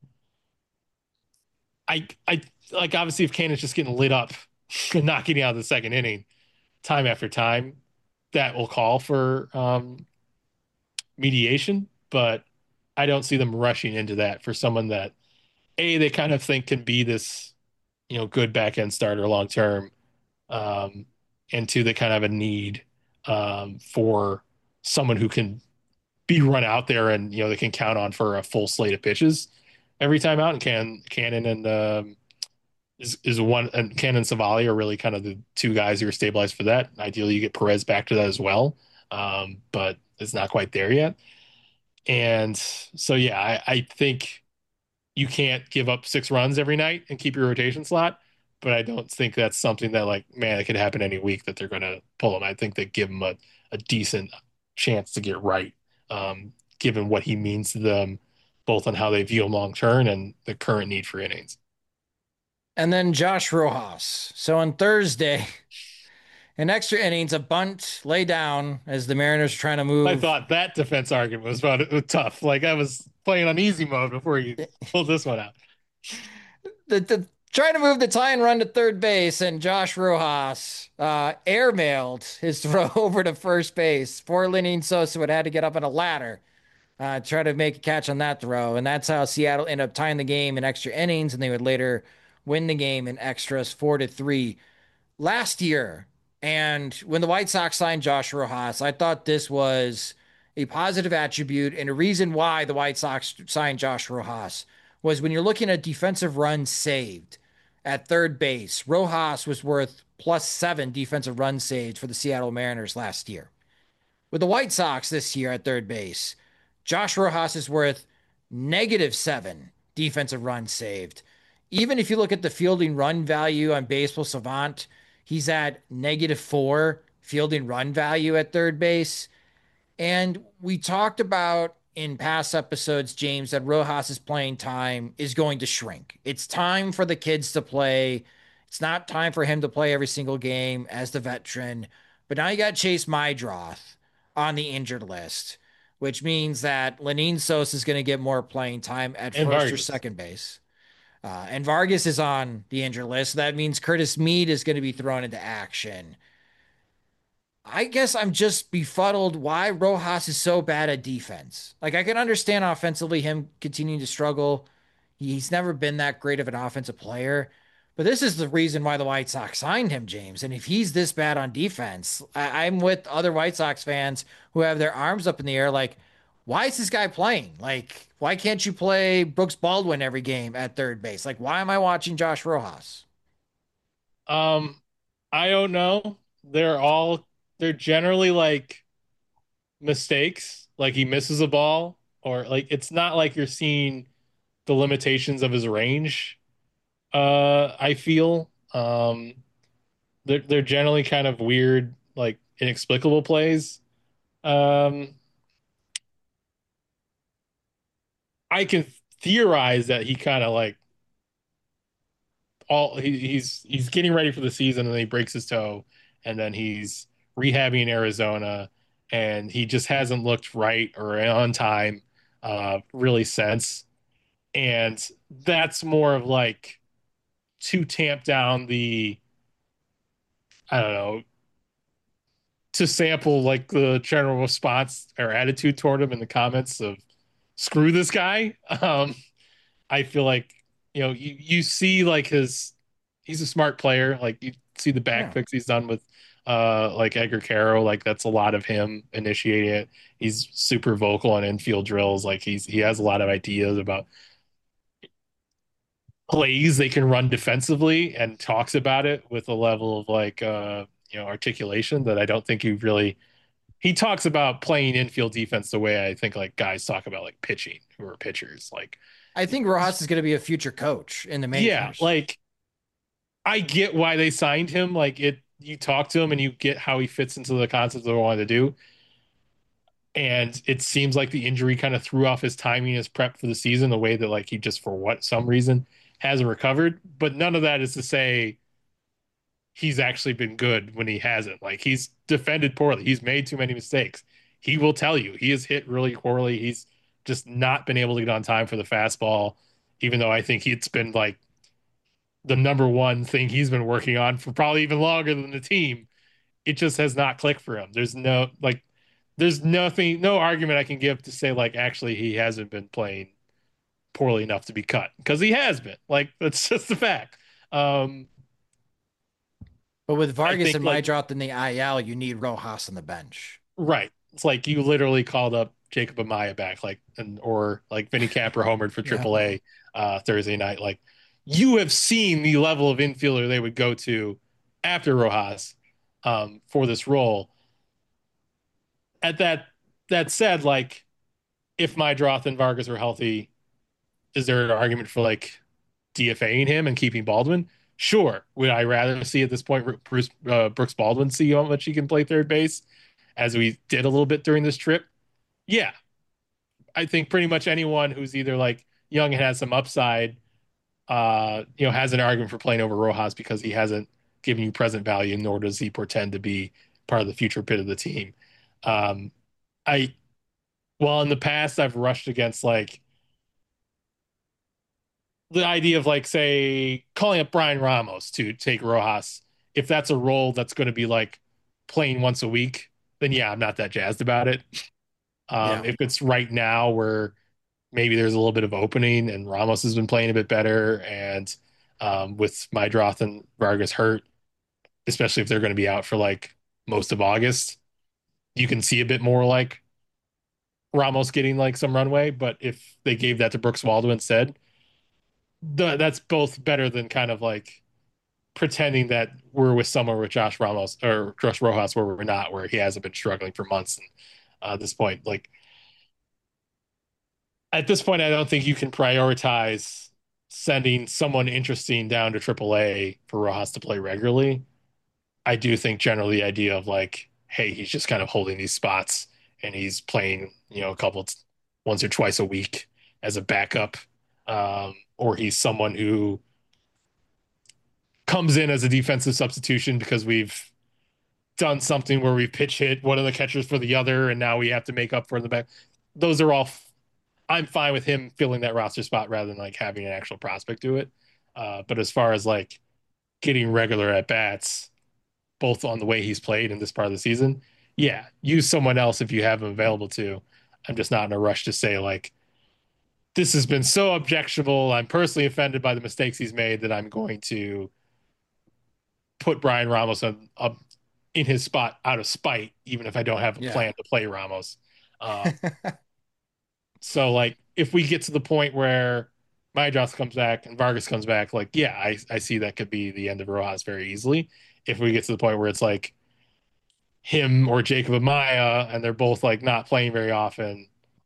I I like obviously if Cannon's just getting lit up and not getting out of the second inning time after time, that will call for um, mediation. But I don't see them rushing into that for someone that a they kind of think can be this you know good back end starter long term, um, and two they kind of have a need um, for someone who can be run out there and you know they can count on for a full slate of pitches every time out. And can Cannon and um, is is one and Cannon Savali are really kind of the two guys who are stabilized for that. Ideally, you get Perez back to that as well, um, but it's not quite there yet. And so yeah, I, I think you can't give up six runs every night and keep your rotation slot. But I don't think that's something that like, man, it could happen any week that they're going to pull him. I think they give him a, a decent chance to get right, um, given what he means to them, both on how they view him long term and the current need for innings. And then Josh Rojas. So on Thursday, in extra innings, a bunt lay down as the Mariners are trying to I move. thought that defense argument was about it, tough. Like I was playing on easy mode before you pulled this one out. The, the trying to move the tying run to third base, and Josh Rojas uh, airmailed his throw over to first base. Poor Lenyn Sosa would had to get up on a ladder, uh, try to make a catch on that throw, and that's how Seattle ended up tying the game in extra innings, and they would later win the game in extras, four to three last year. And when the White Sox signed Josh Rojas, I thought this was a positive attribute. And a reason why the White Sox signed Josh Rojas was when you're looking at defensive runs saved at third base, Rojas was worth plus seven defensive runs saved for the Seattle Mariners last year. With the White Sox this year at third base, Josh Rojas is worth negative seven defensive runs saved. Even if you look at the fielding run value on Baseball Savant, he's at negative four fielding run value at third base. And we talked about in past episodes, James, that Rojas's playing time is going to shrink. It's time for the kids to play. It's not time for him to play every single game as the veteran. But now you got Chase Mydroth on the injured list. which means that Lenine Sos is going to get more playing time at And first or Vargas. second base. Uh, and Vargas is on the injured list. So that means Curtis Mead is going to be thrown into action. I guess I'm just befuddled why Rojas is so bad at defense. Like, I can understand offensively him continuing to struggle. He's never been that great of an offensive player. But this is the reason why the White Sox signed him, James. And if he's this bad on defense, I- I'm with other White Sox fans who have their arms up in the air like, why is this guy playing? Like, why can't you play Brooks Baldwin every game at third base? Like, why am I watching Josh Rojas? Um, I don't know. They're all they're generally like mistakes. Like he misses a ball, or like it's not like you're seeing the limitations of his range. Uh, I feel um they're they're generally kind of weird, like inexplicable plays. Um, I can theorize that he kind of like all he, he's he's getting ready for the season and then he breaks his toe and then he's rehabbing in Arizona and he just hasn't looked right or on time uh really since. And that's more of like to tamp down the I don't know to sample like the general response or attitude toward him in the comments of screw this guy. Um I feel like you know you, you see like his he's a smart player. Like you see the back Yeah. picks he's done with uh like Edgar Caro, like that's a lot of him initiating it. He's super vocal on infield drills. Like he's he has a lot of ideas about plays they can run defensively and talks about it with a level of like uh you know articulation that I don't think he really he talks about playing infield defense the way I think like guys talk about like pitching who are pitchers. Like I think Rojas is going to be a future coach in the yeah, majors. like I get why they signed him. Like it, you talk to him and you get how he fits into the concept they wanted to do. And it seems like the injury kind of threw off his timing, his prep for the season, the way that like he just for what some reason hasn't recovered. But none of that is to say he's actually been good when he hasn't. Like he's defended poorly. He's made too many mistakes. He will tell you he has hit really poorly. He's just not been able to get on time for the fastball, even though I think it's been like the number one thing he's been working on for probably even longer than the team. It just has not clicked for him. There's no like there's nothing no argument I can give to say like actually he hasn't been playing poorly enough to be cut because he has been. Like that's just the fact. Um But with I Vargas think and like Maidroth in the I L, you need Rojas on the bench. right. It's like you literally called up Jacob Amaya back like and or like Vinny Capper homered for Yeah. triple A uh Thursday night. Like you have seen the level of infielder they would go to after Rojas um for this role. At that that said, like if Maidroth and Vargas were healthy, is there an argument for like DFAing him and keeping Baldwin? Sure. Would I rather see at this point Bruce uh, Brooks Baldwin see how much he can play third base, as we did a little bit during this trip? Yeah, I think pretty much anyone who's either like young and has some upside, uh, you know, has an argument for playing over Rojas because he hasn't given you present value, nor does he pretend to be part of the future pit of the team. Um, I well, in the past, I've rushed against like the idea of like say calling up Brian Ramos to take Rojas. If that's a role that's going to be like playing once a week, then yeah, I'm not that jazzed about it. Um, Yeah. if it's right now where maybe there's a little bit of opening and Ramos has been playing a bit better, and um, with Maidroth and Vargas hurt, especially if they're going to be out for like most of August, you can see a bit more like Ramos getting like some runway. But if they gave that to Brooks Waldo instead, the, that's both better than kind of like pretending that we're with somewhere with Josh Ramos or Josh Rojas where we're not, where he hasn't been struggling for months. And uh, at this point, like at this point, I don't think you can prioritize sending someone interesting down to triple A for Rojas to play regularly. I do think generally the idea of like, hey, he's just kind of holding these spots and he's playing, you know, a couple once or twice a week as a backup, um, or he's someone who comes in as a defensive substitution because we've done something where we've pitch hit one of the catchers for the other, and now we have to make up for the back. those are all. F- I'm fine with him filling that roster spot rather than like having an actual prospect do it. Uh, but as far as like getting regular at bats, both on the way he's played in this part of the season, yeah, use someone else if you have him available to. I'm just not in a rush to say like this has been so objectionable. I'm personally offended by the mistakes he's made that I'm going to put Brian Ramos on, up in his spot out of spite, even if I don't have a Yeah. plan to play Ramos. Um, so like if we get to the point where Myjos comes back and Vargas comes back, like yeah, I, I see that could be the end of Rojas very easily. If we get to the point where it's like him or Jacob Amaya and they're both like not playing very often,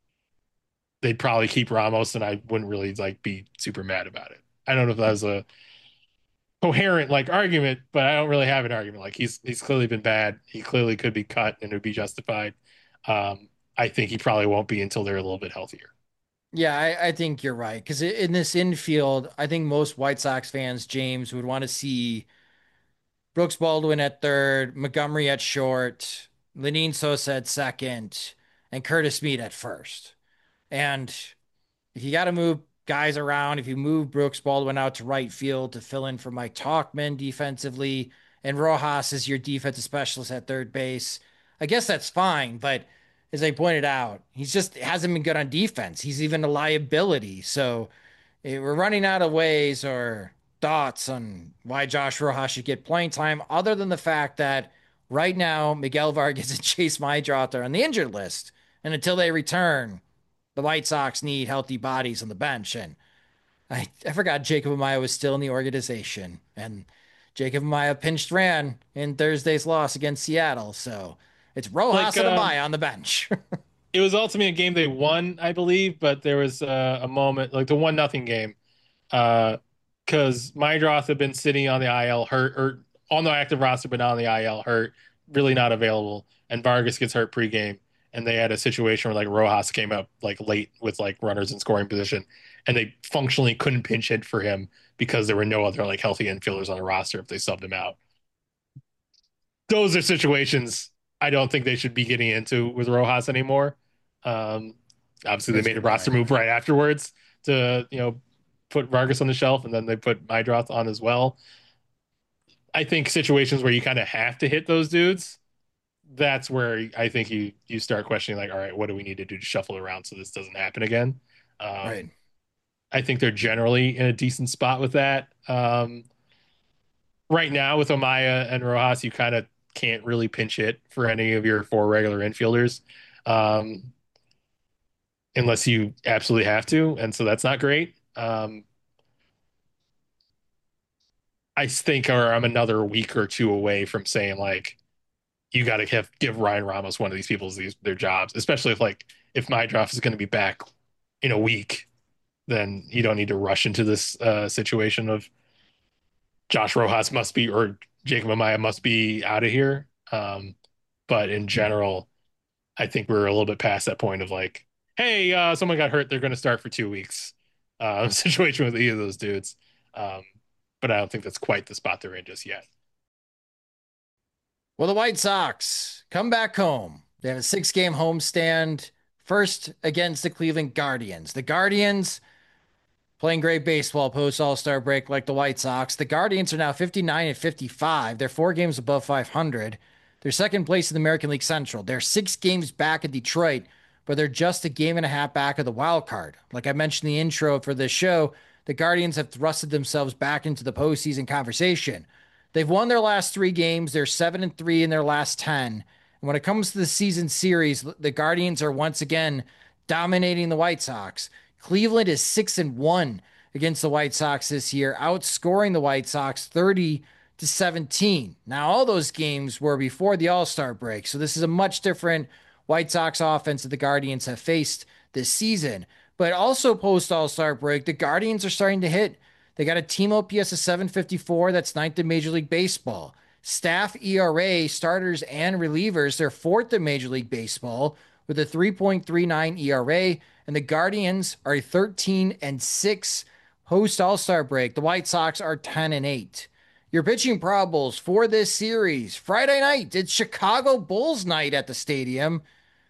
they'd probably keep Ramos and I wouldn't really like be super mad about it. I don't know if that was a coherent like argument, but I don't really have an argument. Like he's he's clearly been bad. He clearly could be cut and it would be justified. Um, I think he probably won't be until they're a little bit healthier. Yeah, I, I think you're right. Because in this infield, I think most White Sox fans, James, would want to see Brooks Baldwin at third, Montgomery at short, Lenine Sosa at second, and Curtis Mead at first. And if you got to move guys around, if you move Brooks Baldwin out to right field to fill in for Mike Talkman defensively, and Rojas is your defensive specialist at third base, I guess that's fine. But as I pointed out, he's just hasn't been good on defense. He's even a liability. So eh, we're running out of ways or thoughts on why Josh Rojas should get playing time, other than the fact that right now Miguel Vargas and Chase Mydroth are on the injured list. And until they return, the White Sox need healthy bodies on the bench. And I, I forgot Jacob Amaya was still in the organization. And Jacob Amaya pinched ran in Thursday's loss against Seattle. So it's Like Rojas and um, Amaya on the bench. it was ultimately a game they won, I believe, but there was uh, a moment like the one nothing game, uh, because Mydroth had been sitting on the I L hurt or on the active roster, but not on the I L hurt, really not available, and Vargas gets hurt pregame, and they had a situation where like Rojas came up like late with like runners in scoring position, and they functionally couldn't pinch hit for him because there were no other like healthy infielders on the roster if they subbed him out. Those are situations I don't think they should be getting into with Rojas anymore. Um, obviously, they That's a made a good roster point. move right afterwards to you know put Vargas on the shelf, and then they put Mydroth on as well. I think situations where you kind of have to hit those dudes, that's where I think you you start questioning like, all right, what do we need to do to shuffle around so this doesn't happen again? Um, Right. I think they're generally in a decent spot with that. Um, right now with Amaya and Rojas, you kind of can't really pinch hit for any of your four regular infielders, um, unless you absolutely have to, and so that's not great. Um, I think, or I'm another week or two away from saying like you got to give give Ryan Ramos one of these people's these their jobs, especially if like if my draft is going to be back in a week, then you don't need to rush into this uh, situation of Josh Rojas must be or Jacob Amaya must be out of here. Um, but in general, I think we're a little bit past that point of like, hey, uh, someone got hurt, they're going to start for two weeks. Uh, situation with either of those dudes. Um, but I don't think that's quite the spot they're in just yet. Well, the White Sox come back home. They have a six game homestand, first against the Cleveland Guardians. The Guardians playing great baseball post All Star break like the White Sox. The Guardians are now fifty-nine and fifty-five. They're four games above five hundred. They're second place in the American League Central. They're six games back of Detroit, but they're just a game and a half back of the wild card. Like I mentioned in the intro for this show, the Guardians have thrusted themselves back into the postseason conversation. They've won their last three games. They're seven and three in their last ten. And when it comes to the season series, the Guardians are once again dominating the White Sox. Cleveland is six and one against the White Sox this year, outscoring the White Sox thirty to seventeen. Now, all those games were before the All-Star break, so this is a much different White Sox offense that the Guardians have faced this season. But also post All-Star break, the Guardians are starting to hit. They got a team O P S of seven fifty-four, that's ninth in Major League Baseball. Staff E R A, starters and relievers, they're fourth in Major League Baseball with a three point three nine E R A, and the Guardians are thirteen and six post All-Star break. The White Sox are ten and eight. Your pitching probables for this series. Friday night, it's Chicago Bulls night at the stadium.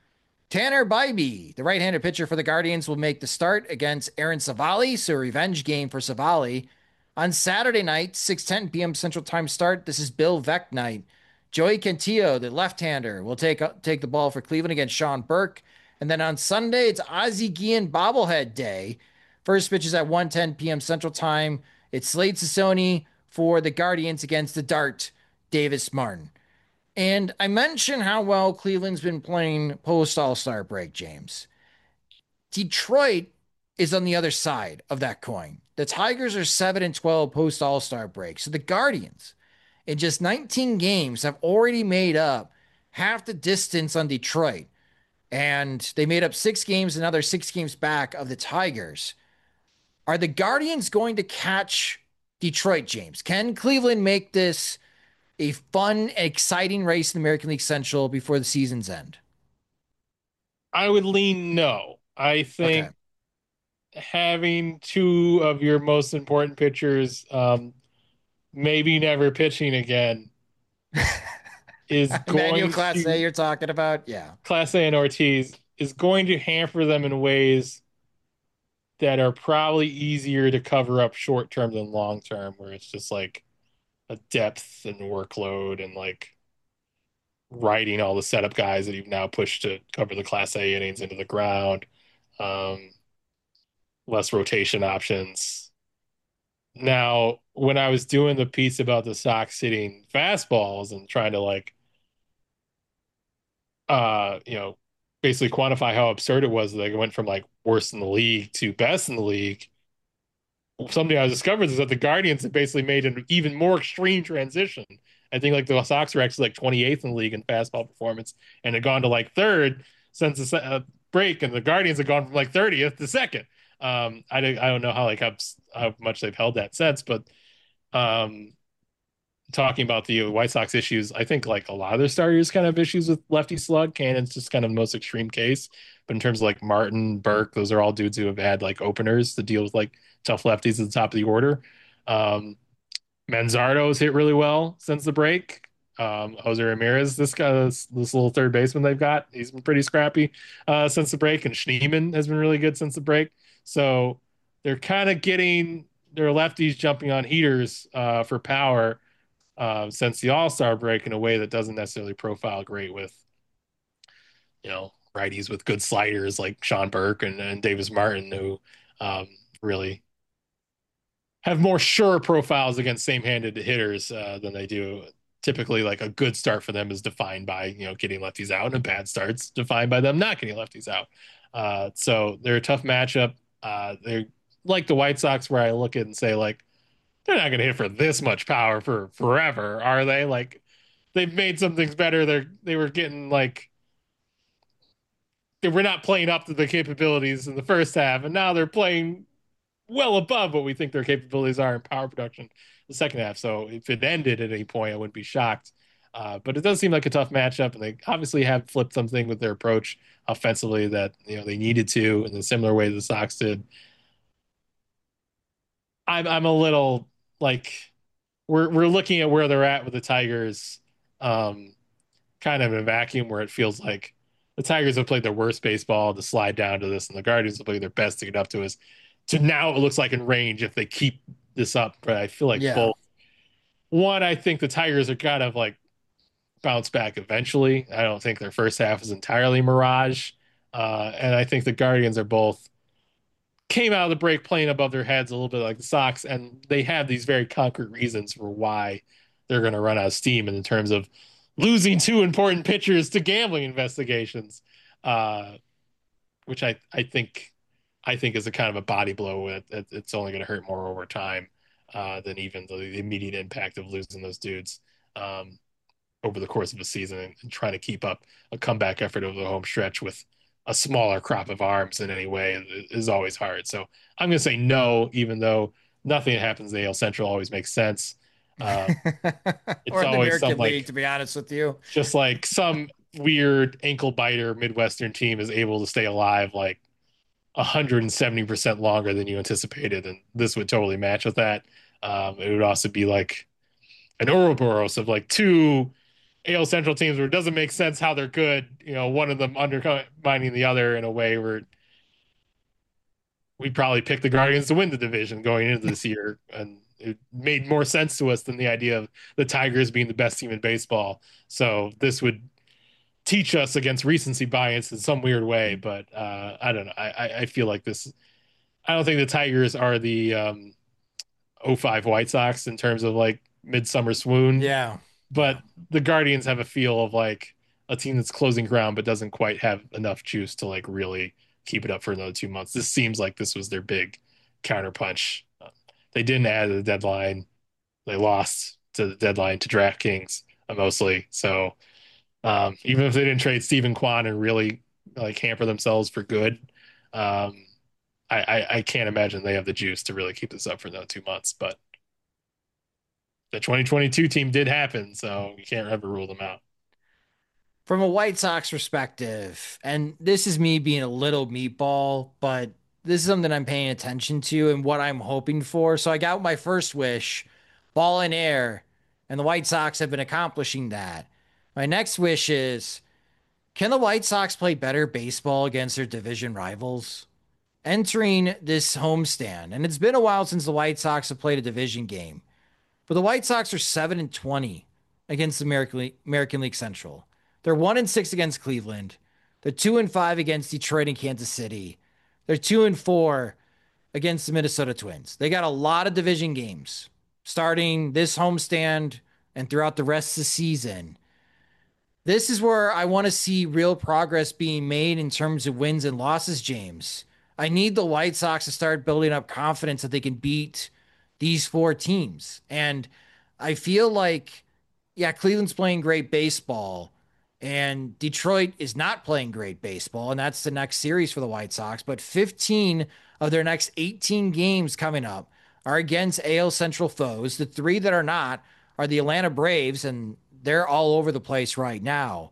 Tanner Bybee, the right-handed pitcher for the Guardians, will make the start against Aaron Savali, so a revenge game for Savali. On Saturday night, six ten p.m. Central Time start. This is Bill Veeck night. Joey Cantillo, the left-hander, will take take the ball for Cleveland against Sean Burke. And then on Sunday, it's Ozzie Guillen bobblehead day. First pitch is at one ten p.m. Central Time. It's Slade Sassoni for the Guardians against the Dart, Davis Martin. And I mentioned how well Cleveland's been playing post All Star break, James. Detroit is on the other side of that coin. The Tigers are seven and twelve post All Star break. So the Guardians, in just nineteen games, have already made up half the distance on Detroit. And they made up six games, another six games back of the Tigers. Are the Guardians going to catch Detroit, James? Can Cleveland make this a fun, exciting race in the American League Central before the season's end? I would lean no. I Okay. think having two of your most important pitchers, um, maybe never pitching again, is Emmanuel going Class A, to you're talking about? Yeah. Class A and Ortiz is going to hamper them in ways that are probably easier to cover up short term than long term, where it's just like a depth and workload and like riding all the setup guys that you've now pushed to cover the Class A innings into the ground. Um, less rotation options. Now, when I was doing the piece about the Sox hitting fastballs and trying to like uh, you know, basically quantify how absurd it was that it went from like worst in the league to best in the league, something I discovered is that the Guardians have basically made an even more extreme transition. I think like the Sox were actually like twenty-eighth in the league in fastball performance and had gone to like third since the uh, break, and the Guardians have gone from like thirtieth to second. Um, I don't, I don't know how like how, how much they've held that since, but um, talking about the White Sox issues, I think like a lot of their starters kind of issues with lefty slug. Cannon's just kind of the most extreme case. But in terms of like Martin, Burke, those are all dudes who have had like openers to deal with like tough lefties at the top of the order. Um, Manzardo's hit really well since the break. Um, Jose Ramirez, this guy, this, this little third baseman they've got, he's been pretty scrappy uh, since the break, and Schneemann has been really good since the break. So they're kind of getting their lefties jumping on heaters uh, for power uh, since the All Star break in a way that doesn't necessarily profile great with, you know, righties with good sliders like Sean Burke and, and Davis Martin, who um, really have more sure profiles against same-handed hitters uh, than they do. Typically, like a good start for them is defined by, you know, getting lefties out, and a bad start's defined by them not getting lefties out. Uh, so they're a tough matchup. Uh, they're like the White Sox, where I look at it and say, like, they're not going to hit for this much power for forever, are they? Like, they've made some things better. They're they were getting like they were not playing up to the capabilities in the first half, and now they're playing well above what we think their capabilities are in power production the second half. So if it ended at any point, I wouldn't be shocked. Uh, but it does seem like a tough matchup, and they obviously have flipped something with their approach offensively that you know they needed to in a similar way the Sox did. I'm I'm a little like we're we're looking at where they're at with the Tigers, um, kind of in a vacuum where it feels like the Tigers have played their worst baseball to slide down to this, and the Guardians have played their best to get up to us. To now, it looks like in range if they keep this up. But I feel like Yeah. both. One, I think the Tigers are kind of like bounce back eventually. I don't think their first half is entirely mirage, uh, and I think the Guardians are both came out of the break playing above their heads a little bit like the Sox, and they have these very concrete reasons for why they're going to run out of steam in terms of losing two important pitchers to gambling investigations, uh, which I, I think I think is a kind of a body blow. It, it, it's only going to hurt more over time uh, than even the, the immediate impact of losing those dudes um, over the course of a season, and, and trying to keep up a comeback effort over the home stretch with a smaller crop of arms in any way is always hard. So I'm going to say no, even though nothing that happens in the A L Central always makes sense. Uh, it's Or in the always some American League, like to be honest with you. just like some weird ankle biter Midwestern team is able to stay alive like one hundred seventy percent longer than you anticipated. And this would totally match with that. Um, it would also be like an Ouroboros of like two A L Central teams where it doesn't make sense how they're good. You know, one of them undermining the other in a way where we probably picked the Guardians to win the division going into this year, and it made more sense to us than the idea of the Tigers being the best team in baseball. So this would teach us against recency bias in some weird way. But uh, I don't know. I, I feel like this. I don't think the Tigers are the um, oh five White Sox in terms of like midsummer swoon, Yeah. but the Guardians have a feel of like a team that's closing ground but doesn't quite have enough juice to like really keep it up for another two months. This seems like this was their big counterpunch. Uh, they didn't add to the deadline. They lost to the deadline to DraftKings uh, mostly. So um, even if they didn't trade Stephen Kwan and really like hamper themselves for good, um, I, I, I can't imagine they have the juice to really keep this up for another two months. But the twenty twenty-two team did happen, so you can't ever rule them out. From a White Sox perspective, and this is me being a little meatball, but this is something I'm paying attention to and what I'm hoping for. So I got my first wish, ball in air, and the White Sox have been accomplishing that. My next wish is, can the White Sox play better baseball against their division rivals? Entering this homestand, and it's been a while since the White Sox have played a division game, but the White Sox are seven and twenty against the American League, American League Central. They're one and six against Cleveland. They're two and five against Detroit and Kansas City. They're two and four against the Minnesota Twins. They got a lot of division games starting this homestand and throughout the rest of the season. This is where I want to see real progress being made in terms of wins and losses, James. I need the White Sox to start building up confidence that they can beat these four teams. And I feel like, yeah, Cleveland's playing great baseball and Detroit is not playing great baseball. And that's the next series for the White Sox. But fifteen of their next eighteen games coming up are against A L Central foes. The three that are not are the Atlanta Braves, and they're all over the place right now.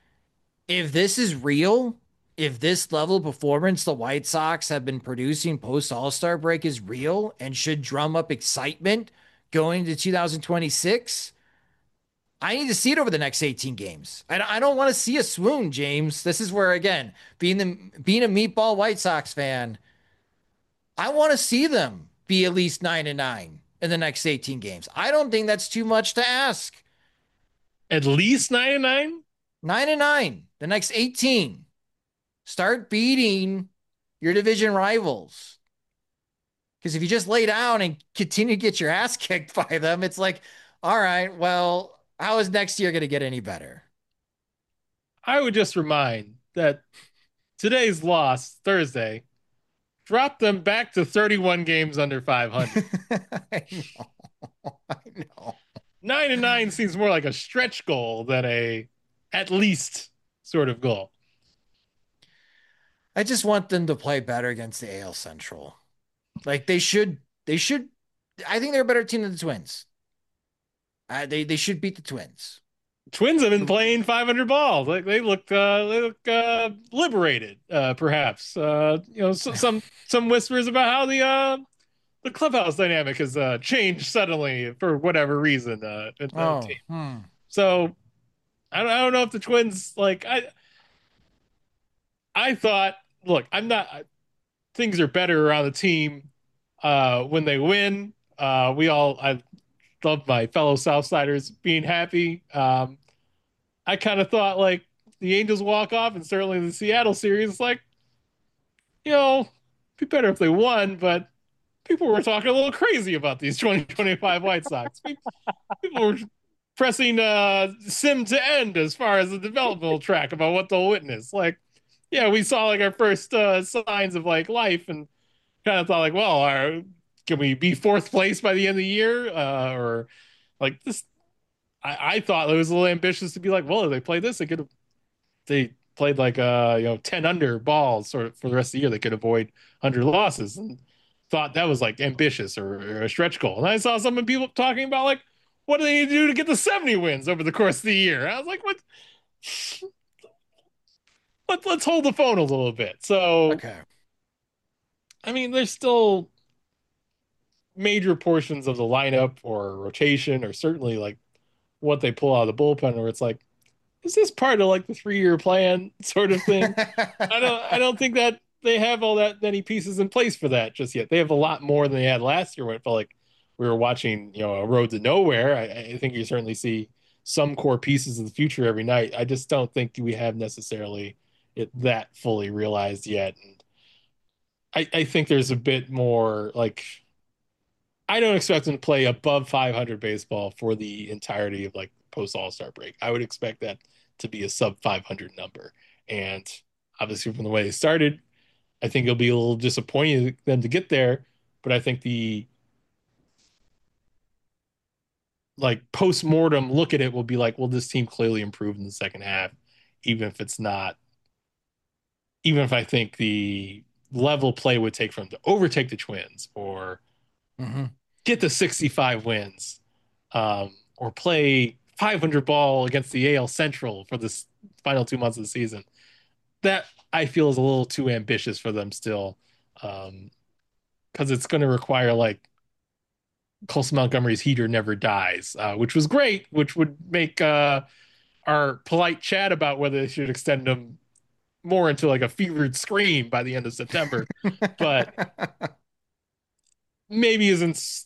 If this is real, if this level of performance the White Sox have been producing post All Star break is real and should drum up excitement going into two thousand twenty-six, I need to see it over the next eighteen games. I, I don't want to see a swoon, James. This is where, again, being the being a meatball White Sox fan, I want to see them be at least nine and nine in the next eighteen games. I don't think that's too much to ask. At least nine and nine? Nine and nine, the next eighteen. Start beating your division rivals. Because if you just lay down and continue to get your ass kicked by them, it's like, all right, well, how is next year going to get any better? I would just remind that today's loss, Thursday, dropped them back to thirty-one games under five hundred. I know. I know. Nine and nine seems more like a stretch goal than a at least sort of goal. I just want them to play better against the A L Central. Like they should, they should. I think they're a better team than the Twins. Uh, they they should beat the Twins. Twins have been playing five hundred balls. Like they look, uh, they look uh, liberated, uh, perhaps. Uh, you know, so, some some whispers about how the uh, the clubhouse dynamic has uh, changed suddenly for whatever reason. Uh, in the Oh, team. hmm. So I don't, I don't know if the Twins like I. I thought, look, I'm not. Things are better around the team uh, when they win. Uh, we all, I love my fellow Southsiders being happy. Um, I kind of thought like the Angels walk off, and certainly the Seattle series, like, you know, be better if they won, but people were talking a little crazy about these twenty twenty-five White Sox. People were pressing uh, sim to end as far as the developmental track about what they'll witness. Like, yeah, we saw like our first uh, signs of like life, and kind of thought like, well, our, can we be fourth place by the end of the year? Uh, or like this, I, I thought it was a little ambitious to be like, well, if they played this, they could have, they played like uh you know ten under balls sort of for the rest of the year, they could avoid one hundred losses, and thought that was like ambitious or, or a stretch goal. And I saw some people talking about like, what do they need to do to get the seventy wins over the course of the year? I was like, what? Let, let's hold the phone a little bit. So, Okay. I mean, there's still major portions of the lineup or rotation, or certainly like what they pull out of the bullpen, where it's like, is this part of like the three-year plan sort of thing? I don't I don't think that they have all that many pieces in place for that just yet. They have a lot more than they had last year when it felt like we were watching, you know, a road to nowhere. I, I think you certainly see some core pieces of the future every night. I just don't think we have necessarily it that fully realized yet. And I, I think there's a bit more like, I don't expect them to play above five hundred baseball for the entirety of like post All-Star break. I would expect that to be a sub five hundred number. And obviously from the way they started, I think it'll be a little disappointing them to get there, but I think the like post-mortem look at it will be like, well, this team clearly improved in the second half, even if it's not, even if I think the level play would take for them to overtake the Twins or mm-hmm. get the sixty-five wins, um, or play five hundred ball against the A L Central for the final two months of the season. That I feel is a little too ambitious for them still, um, because it's going to require like Colson Montgomery's heater never dies, uh, which was great, which would make uh, our polite chat about whether they should extend him more into like a fevered scream by the end of September, but maybe isn't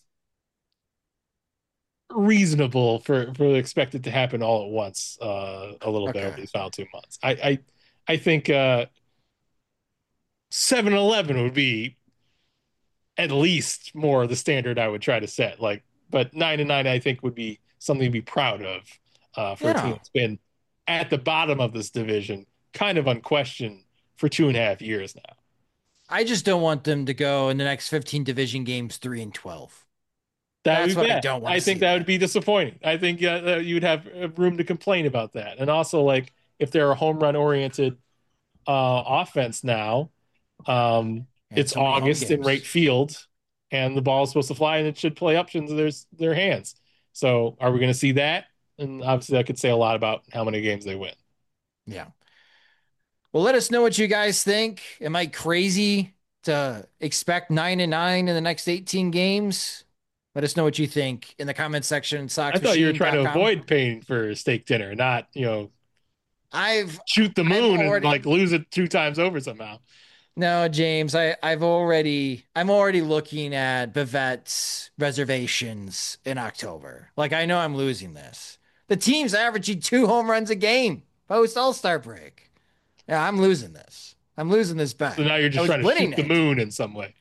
reasonable for for expected to happen all at once, uh a little okay. bit over these final two months. I I, I think uh seven eleven would be at least more the standard I would try to set. Like, but nine and nine I think would be something to be proud of uh for yeah. a team that's been at the bottom of this division, kind of unquestioned for two and a half years now. I just don't want them to go in the next fifteen division games three and twelve. That That's would be what bad. I don't want I to think see that that. would be disappointing. I think uh, you'd have room to complain about that. And also, like, if they're a home run oriented uh, offense now, um, it's so August in right field, and the ball is supposed to fly, and it should play up into their, their hands. So, are we going to see that? And obviously, that could say a lot about how many games they win. Yeah. Well, let us know what you guys think. Am I crazy to expect nine and nine in the next eighteen games? Let us know what you think in the comment section. I thought you were trying to avoid paying for steak dinner, not, you know, I've shoot the moon already, and like lose it two times over somehow. No, James, I, I've already, I'm already looking at Bivette's reservations in October. Like, I know I'm losing this. The team's averaging two home runs a game post All-Star break. Yeah, I'm losing this. I'm losing this bet. So now you're just trying to shoot it. the moon in some way.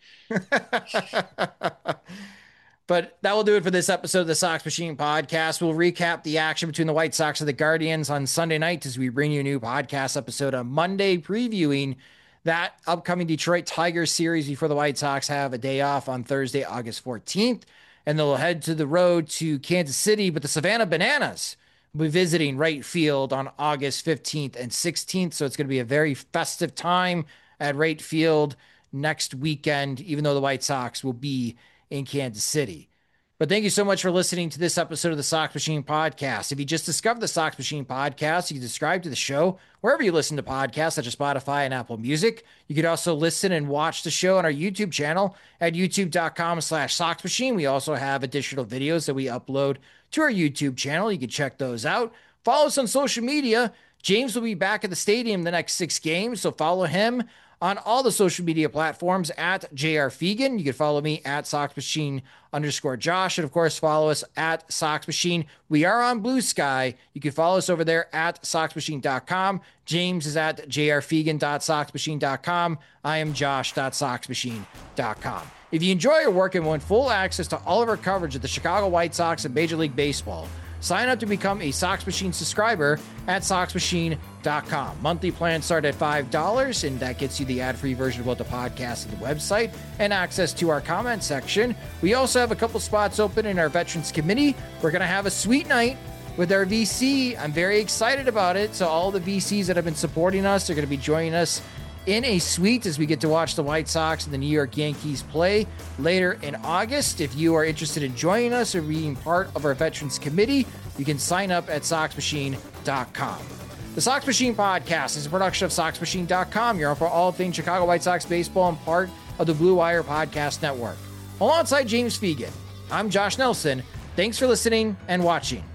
But that will do it for this episode of the Sox Machine podcast. We'll recap the action between the White Sox and the Guardians on Sunday night as we bring you a new podcast episode on Monday, previewing that upcoming Detroit Tigers series before the White Sox have a day off on Thursday, August fourteenth. And they'll head to the road to Kansas City, but the Savannah Bananas will be visiting right field on August fifteenth and sixteenth. So it's going to be a very festive time at right field next weekend, even though the White Sox will be in Kansas City. But thank you so much for listening to this episode of the Sox Machine podcast. If you just discovered the Sox Machine podcast, you can subscribe to the show wherever you listen to podcasts, such as Spotify and Apple Music. You could also listen and watch the show on our YouTube channel at youtube.com slash Sox Machine. We also have additional videos that we upload to our YouTube channel. You can check those out. Follow us on social media. James will be back at the stadium the next six games, so follow him on all the social media platforms at J R Fegan. You can follow me at Sox Machine underscore Josh. And of course, follow us at Sox Machine. We are on Blue Sky. You can follow us over there at sox machine dot com. James is at j r fegan dot sox machine dot com. I am josh dot sox machine dot com. If you enjoy our work and want full access to all of our coverage of the Chicago White Sox and Major League Baseball, sign up to become a Sox Machine subscriber at sox machine dot com. Monthly plans start at five dollars, and that gets you the ad-free version of both the podcast and the website and access to our comment section. We also have a couple spots open in our Veterans Committee. We're going to have a sweet night with our V C. I'm very excited about it. So all the V Cs that have been supporting us are going to be joining us in a suite as we get to watch the White Sox and the New York Yankees play later in August. If you are interested in joining us or being part of our Veterans Committee, you can sign up at sox machine dot com. The Sox Machine podcast is a production of sox machine dot com. You're on for all things Chicago White Sox baseball and part of the Blue Wire Podcast Network. Alongside James Fegan, I'm Josh Nelson. Thanks for listening and watching.